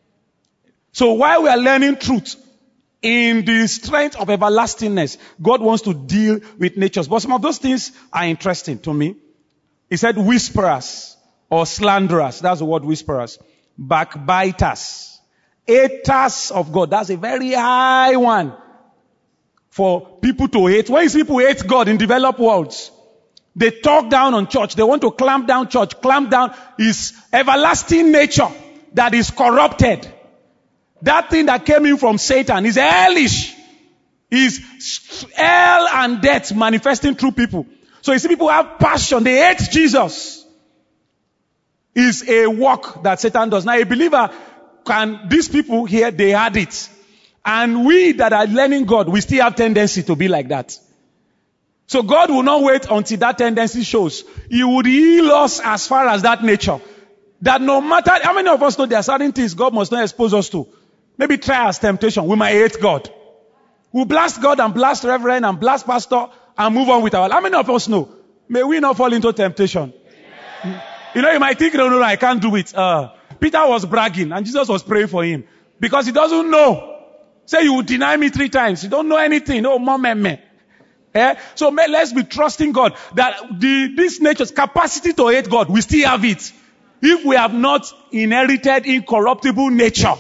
So while we are learning truth in the strength of everlastingness, God wants to deal with natures. But some of those things are interesting to me. He said whisperers or slanderers. That's the word whisperers. Backbiters. Haters of God. That's a very high one for people to hate. When people hate God in developed worlds, they talk down on church. They want to clamp down church. Clamp down is everlasting nature that is corrupted. That thing that came in from Satan is hellish. Is hell and death manifesting through people. So you see people have passion. They hate Jesus. Is a work that Satan does. Now a believer these people here, they had it. And we that are learning God, we still have tendency to be like that. So God will not wait until that tendency shows. He would heal us as far as that nature. That no matter, how many of us know there are certain things God must not expose us to? Maybe try as temptation. We might hate God. We'll blast God and blast Reverend and blast Pastor and move on with our life. How many of us know? May we not fall into temptation. You know, you might think, no, I can't do it. Peter was bragging and Jesus was praying for him. Because he doesn't know. Say you will deny me 3 times. You don't know anything. No, mom. So let's be trusting God that this nature's capacity to hate God, we still have it. If we have not inherited incorruptible nature.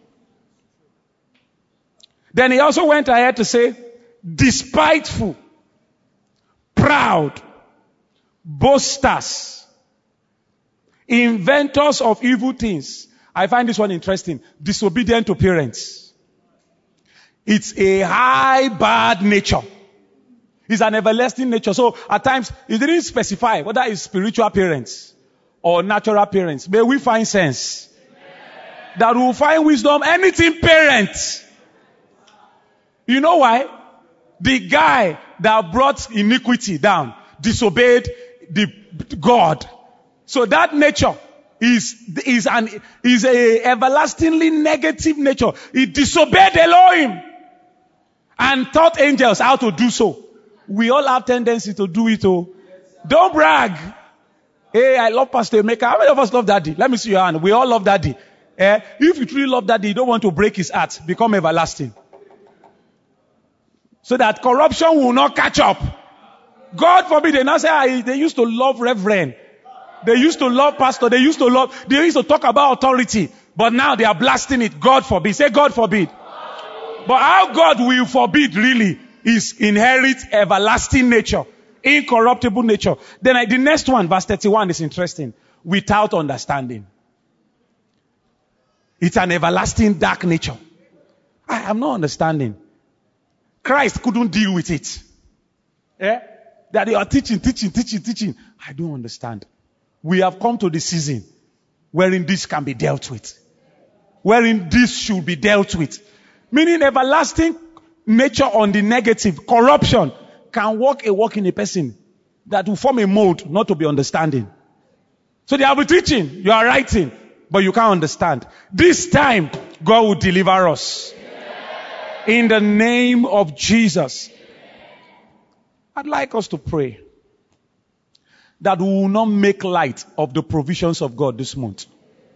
Then he also went ahead to say, despiteful, proud, boasters, inventors of evil things. I find this one interesting. Disobedient to parents. It's a high bad nature. It's an everlasting nature. So at times, it didn't specify whether it's spiritual parents or natural parents. May we find sense. That we will find wisdom, anything parents. You know why? The guy that brought iniquity down disobeyed God. So that nature is a everlastingly negative nature. He disobeyed Elohim and taught angels how to do so. We all have tendency to do it. Oh, don't brag. Hey, I love Pastor Emeka. How many of us love Daddy? Let me see your hand. We all love Daddy. If you truly love Daddy, you don't want to break his heart. Become everlasting. So that corruption will not catch up. God forbid. They now say they used to love Reverend. They used to love Pastor. They used to talk about authority. But now they are blasting it. God forbid. Say God forbid. But how God will forbid really is inherit everlasting nature. Incorruptible nature. Then the next one, verse 31 is interesting. Without understanding. It's an everlasting dark nature. I am not understanding. Christ couldn't deal with it. That they are teaching. I don't understand. We have come to the season wherein this can be dealt with. Wherein this should be dealt with. Meaning everlasting nature on the negative, corruption, can work in a person that will form a mold not to be understanding. So they will be teaching, you are writing, but you can't understand. This time, God will deliver us. In the name of Jesus. I'd like us to pray that we will not make light of the provisions of God this month.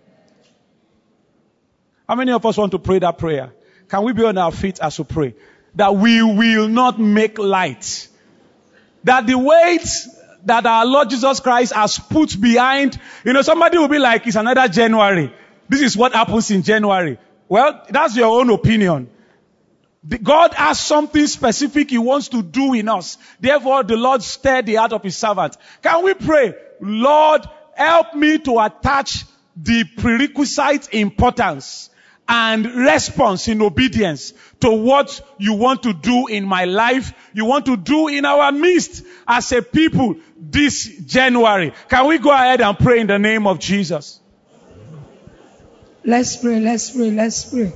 How many of us want to pray that prayer? Can we be on our feet as we pray? That we will not make light. That the weight that our Lord Jesus Christ has put behind, somebody will be like, it's another January. This is what happens in January. Well, that's your own opinion. God has something specific He wants to do in us. Therefore, the Lord stirred the heart of His servant. Can we pray? Lord, help me to attach the prerequisite importance and response in obedience to what you want to do in my life, you want to do in our midst as a people this January. Can we go ahead and pray in the name of Jesus? Let's pray.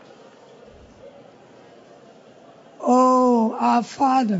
Oh, our Father.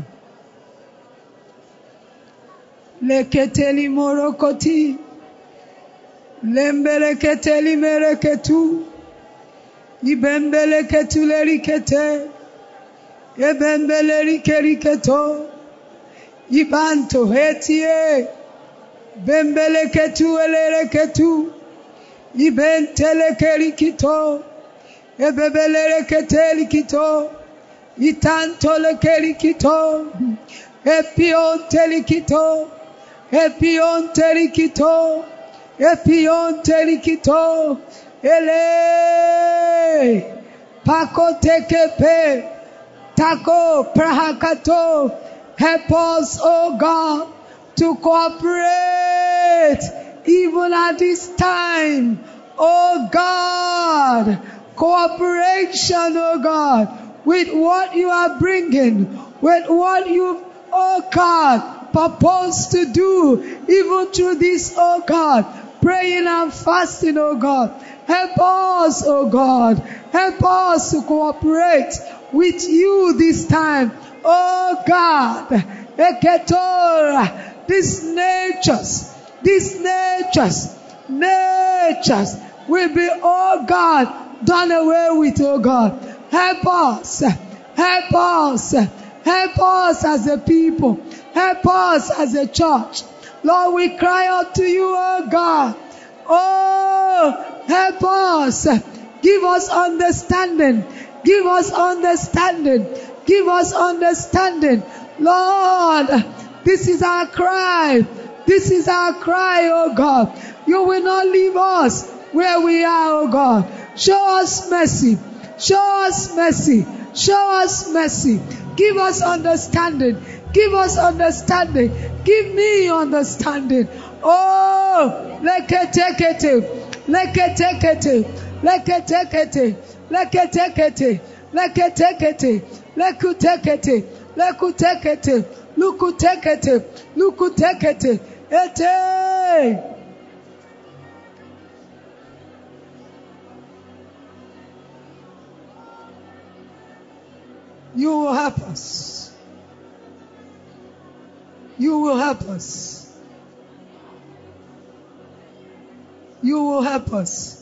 Leketeli morokoti. Lembeleketeli mereketu. Ibembeleketu lerikete. Ebembeleri keriketo. Ibanto hetie. Bembeleketu elereketu. Ibentele kerikito. Ebebelerekete likito. Itanto le kerikito. Epion telikito. Epion telikito. Epion telikito. Ele. Pako tekepe. Tako prahakato. Help us, oh God, to cooperate even at this time. Oh God, cooperation, oh God, with what you are bringing, with what you, oh God, purpose to do, even through this, oh God, praying and fasting, oh God. Help us, oh God. Help us to cooperate with you this time. Oh God, Eketora, these natures will be, oh God, done away with, oh God. Help us as a people. Help us as a church. Lord, we cry out to you, oh God. Oh, help us. Give us understanding. Give us understanding. Give us understanding. Lord, this is our cry. This is our cry, oh God. You will not leave us where we are, oh God. Show us mercy. Show us mercy. Show us mercy. Give us understanding. Give us understanding. Give me understanding. Oh, leketekete. Leketekete. Leketekete. Leketekete. Leketekete. Lekutekete. Lekutekete. Lukutekete. Lukutekete. Ete. You will help us. You will help us. You will help us.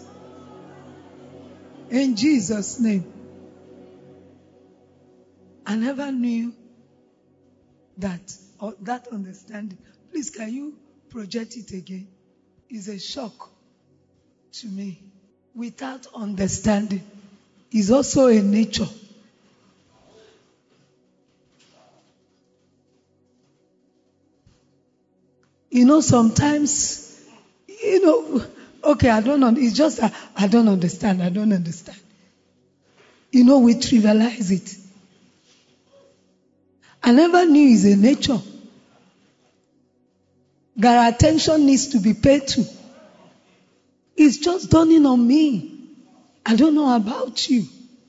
In Jesus' name. I never knew that understanding. Please, can you project it again? It's a shock to me. Without understanding is also a nature. Sometimes, okay, it's just that I don't understand. We trivialize it. I never knew it's a nature that attention needs to be paid to. It's just dawning on me. I don't know about you.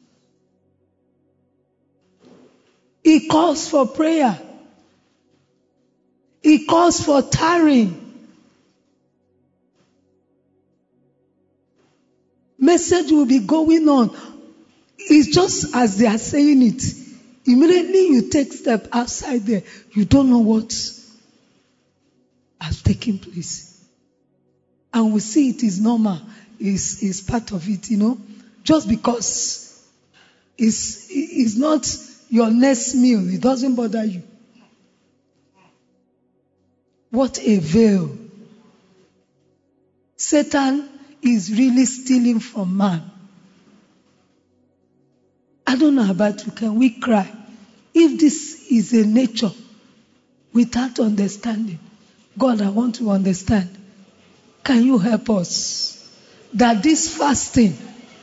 It calls for prayer. It calls for tarrying. Message will be going on. It's just as they are saying it. Immediately you take step outside there. You don't know what has taken place. And we see it is normal. Is part of it, Just because it's not your next meal, it doesn't bother you. What a veil. Satan is really stealing from man. I don't know about you. Can we cry? If this is a nature without understanding, God, I want to understand. Can you help us? That this fasting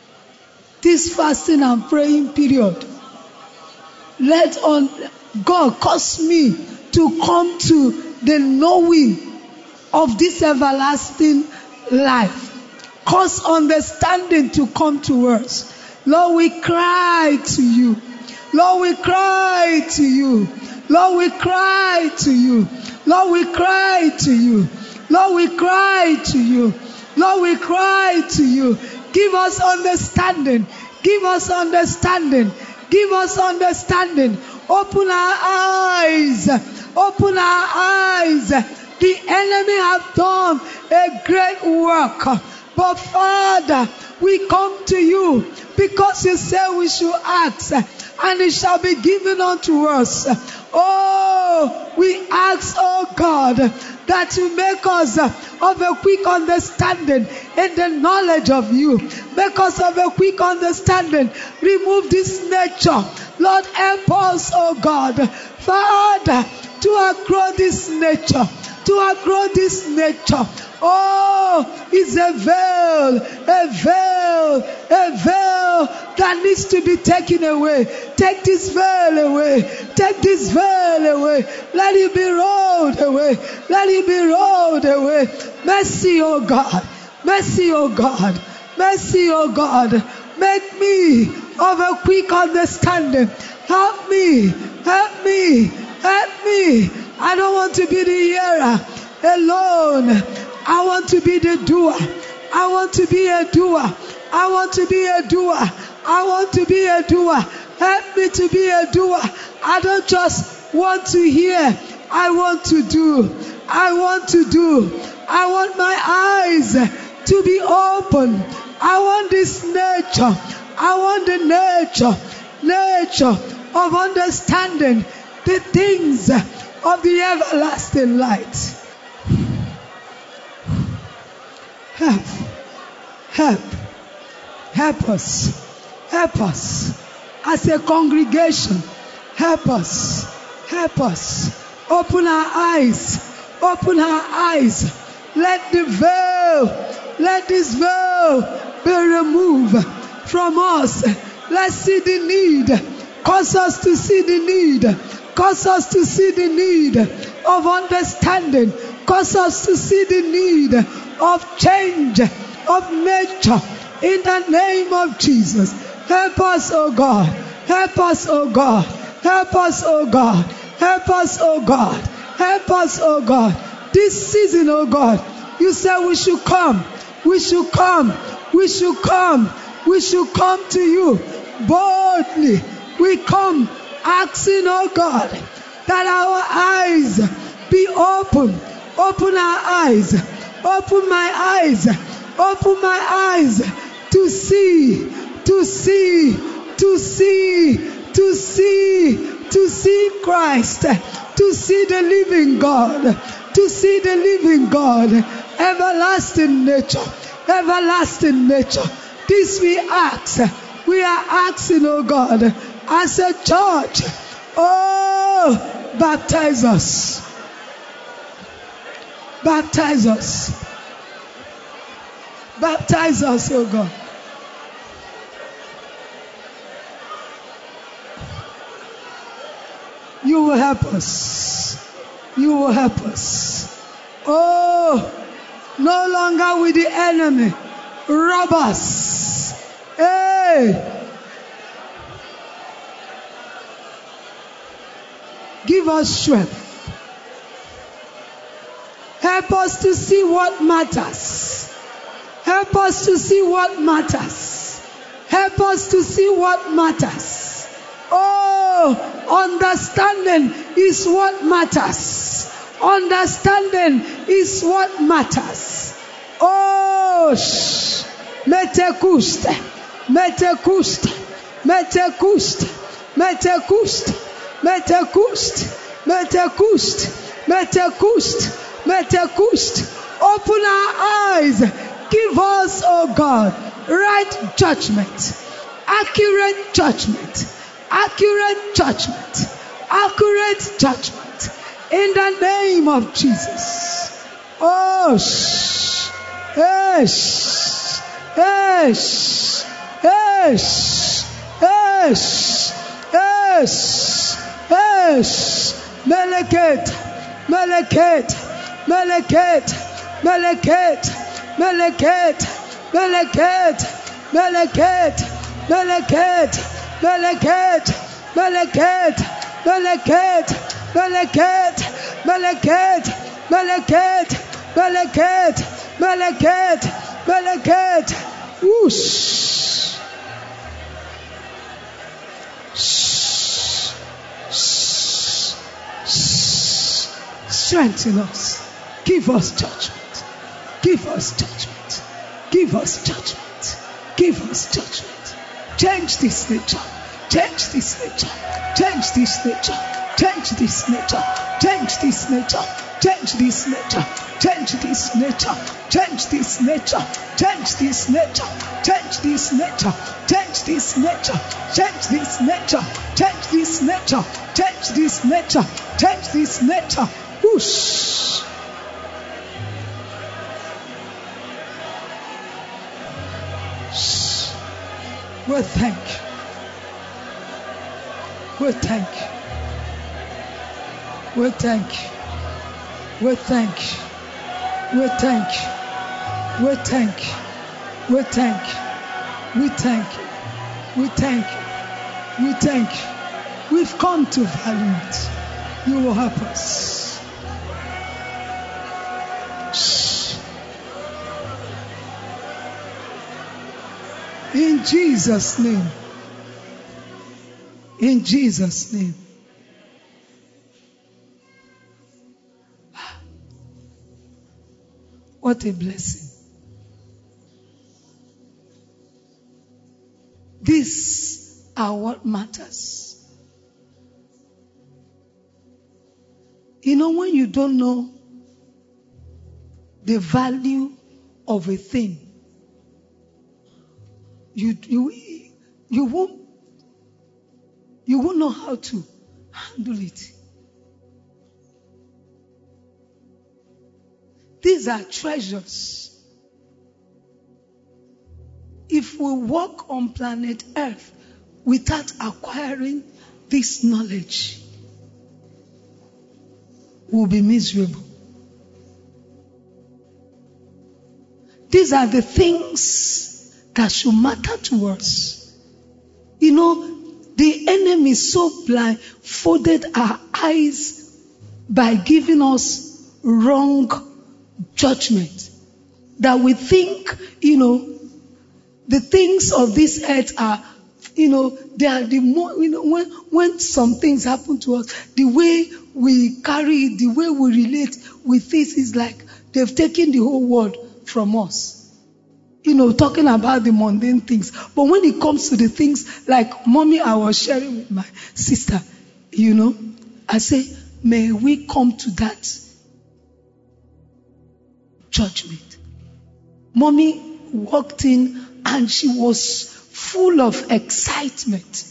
and praying period, let God cause me to come to the knowing of this everlasting life. Cause understanding to come to us. Lord, we cry to you. Lord, we cry to you. Lord, we cry to you. Lord, we cry to you. Lord, we cry to you. Lord, we cry to you. Give us understanding. Give us understanding. Give us understanding. Open our eyes. Open our eyes. The enemy have done a great work. But Father, we come to you because you say we should ask and it shall be given unto us. Oh, we ask, oh God, that you make us of a quick understanding in the knowledge of you. Make us of a quick understanding. Remove this nature. Lord, help us, oh God, Father, to outgrow this nature. To outgrow this nature. Oh, it's a veil that needs to be taken away. Take this veil away. Take this veil away. Let it be rolled away. Let it be rolled away. Mercy, O God. Mercy, O God. Mercy, O God. Make me of a quick understanding. Help me. Help me. Help me. I don't want to be the hearer alone. I want to be the doer. I want to be a doer. I want to be a doer. I want to be a doer. Help me to be a doer. I don't just want to hear. I want to do. I want to do. I want my eyes to be open. I want this nature. I want the nature of understanding the things of the everlasting light. Help us as a congregation. Help us. Open our eyes. Let this veil be removed from us. Let's see the need. Cause us to see the need. Cause us to see the need of understanding. Cause us to see the need of change of nature in the name of Jesus. Help us, O God. Help us, O God. Help us, O God. Help us, O God. Help us, O God. This season, O God, you said we should come. We should come. We should come. We should come to you boldly. We come asking, O God, that our eyes be open. Open our eyes. Open my eyes. Open my eyes to see Christ, to see the living God, to see the living God, everlasting nature. This we ask. We are asking, oh God, as a church, oh, baptize us. Baptize us. Baptize us, oh God. You will help us. You will help us. Oh, no longer with the enemy rob us. Hey. Give us strength. Help us to see what matters. Help us to see what matters. Help us to see what matters. Oh, understanding is what matters. Understanding is what matters. Oh, metekust, metekust, metekust, metekust, metekust, metekust, metekust, metekust. Open our eyes. Give us, oh God, right judgment, accurate judgment, accurate judgment, accurate judgment in the name of Jesus. Oh, Meleket, Meleket, Meleket, Meleket, Meleket, Meleket, Meleket, Meleket, Meleket, Meleket, Meleket, Meleket, Meleket, Meleket, Meleket, Meleket, Meleket, whoosh. Strengthen us. Give us judgment. Give us judgment. Give us judgment. Give us judgment. Change this nature. Change this nature. Change this nature. Change this nature. Change this nature. Change this nature. Change this nature. Change this nature. Change this nature. Change this nature. Change this nature. Change this nature. Change this nature. Change this nature. Change this nature. Whoosh. We thank you. We thank you. We thank you. We thank you. We thank you. We thank you. We thank you. We thank you. We thank you. We thank you. We've come to value it. You will help us. In Jesus' name. In Jesus' name. What a blessing. These are what matters. You know, when you don't know the value of a thing, you won't know how to handle it. These are treasures. If we walk on planet Earth without acquiring this knowledge, we'll be miserable. These are the things that should matter to us. You know, the enemy is so blindfolded our eyes by giving us wrong judgment that we think, you know, the things of this earth are, you know, they are the more, you know, when some things happen to us, the way we carry it, the way we relate with this is like they've taken the whole world from us. You know, talking about the mundane things. But when it comes to the things like mommy, I was sharing with my sister, you know, I say, may we come to that judgment. Mommy walked in and she was full of excitement.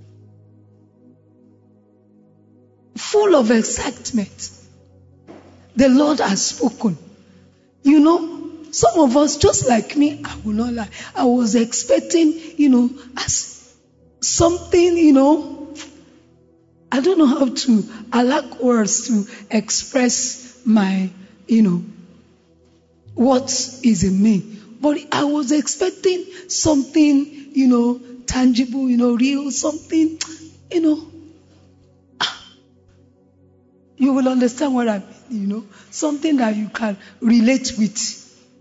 Full of excitement. The Lord has spoken. You know, some of us, just like me, I will not lie, I was expecting, you know, as something, you know, I don't know how to, I lack words to express my, you know, what is in me. But I was expecting something, you know, tangible, you know, real, something, you know. You will understand what I mean, you know, something that you can relate with.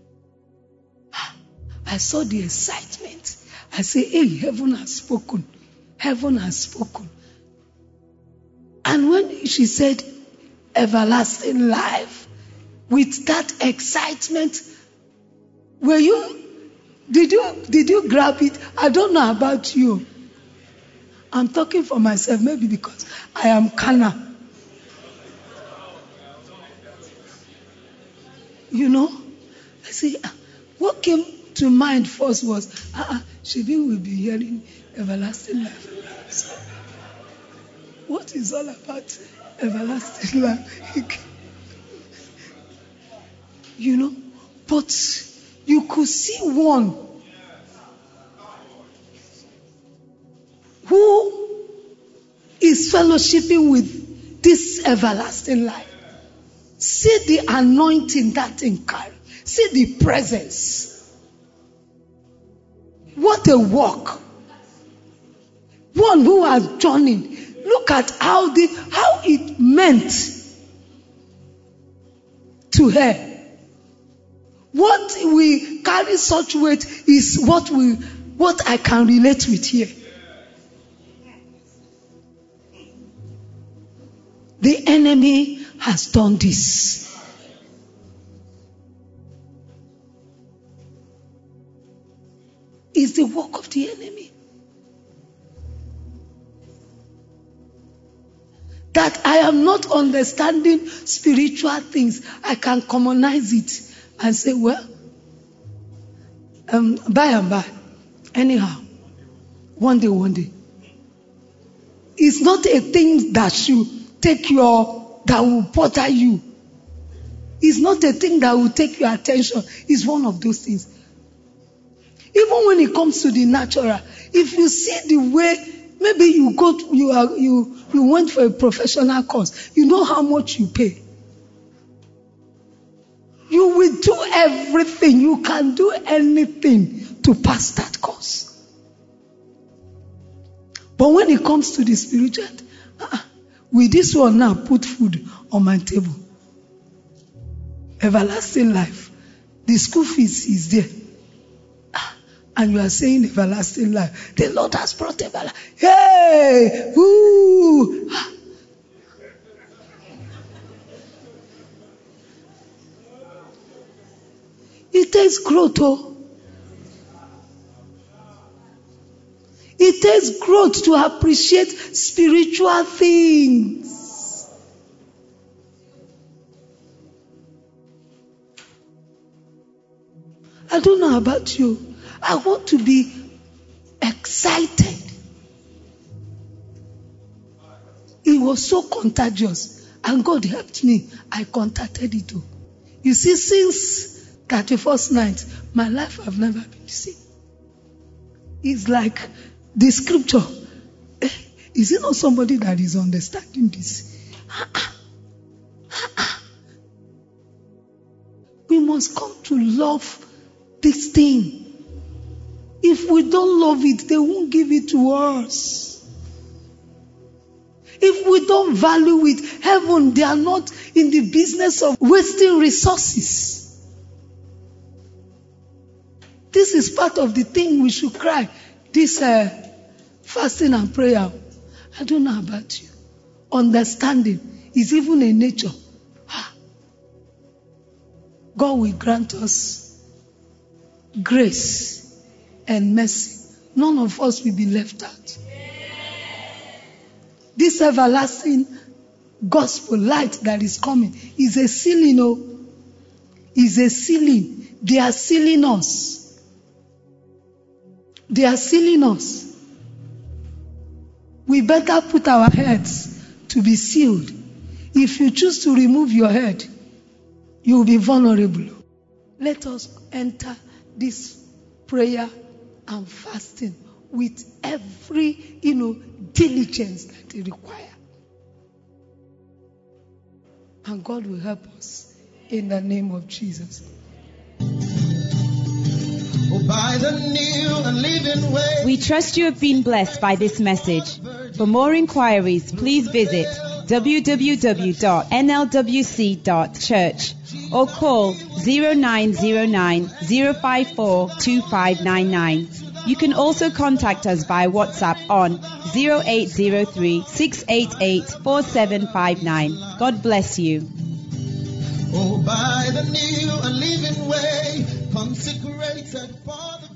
I saw the excitement. I say, hey, heaven has spoken. Heaven has spoken. And when she said, everlasting life, with that excitement, did you grab it? I don't know about you. I'm talking for myself, maybe because I am carnal. You know, I say, what came to mind first was, Shebi will be hearing everlasting life. What is all about everlasting life? You know, but you could see one who is fellowshipping with this everlasting life. See the anointing that thing carries. See the presence. What a walk. One who has journeyed. Look at how it meant to her. What we carry such weight is what I can relate with here. The enemy has done this. It's the work of the enemy. That I am not understanding spiritual things. I can commonize it and say, well, by and by. Anyhow, one day. It's not a thing that should that will bother you. It's not a thing that will take your attention. It's one of those things. Even when it comes to the natural, if you see the way, maybe you went for a professional course, you know how much you pay. You will do everything. You can do anything to pass that course. But when it comes to the spiritual, with this one now, put food on my table. Everlasting life. The school fees is there. And you are saying everlasting life. The Lord has brought everlasting. Hey! Woo! It takes growth, oh. It takes growth to appreciate spiritual things. I don't know about you. I want to be excited. It was so contagious. And God helped me. I contacted it too. You see, since 31st night, my life have never been the same. It's like the scripture. Is it not somebody that is understanding this? We must come to love this thing. If we don't love it, they won't give it to us. If we don't value it, heaven, they are not in the business of wasting resources. This is part of the thing we should cry. This fasting and prayer. I don't know about you. Understanding is even a nature. God will grant us grace and mercy. None of us will be left out. This everlasting gospel light that is coming is a sealing. Oh, is a sealing. They are sealing us. They are sealing us. We better put our heads to be sealed. If you choose to remove your head, you will be vulnerable. Let us enter this prayer and fasting with every, diligence that they require. And God will help us in the name of Jesus. By the new and living way. We trust you have been blessed by this message. For more inquiries, please visit www.nlwc.church or call 0909 054 2599. You can also contact us via WhatsApp on 0803 688 4759. God bless you. Oh, by the new and living way, consecrated for the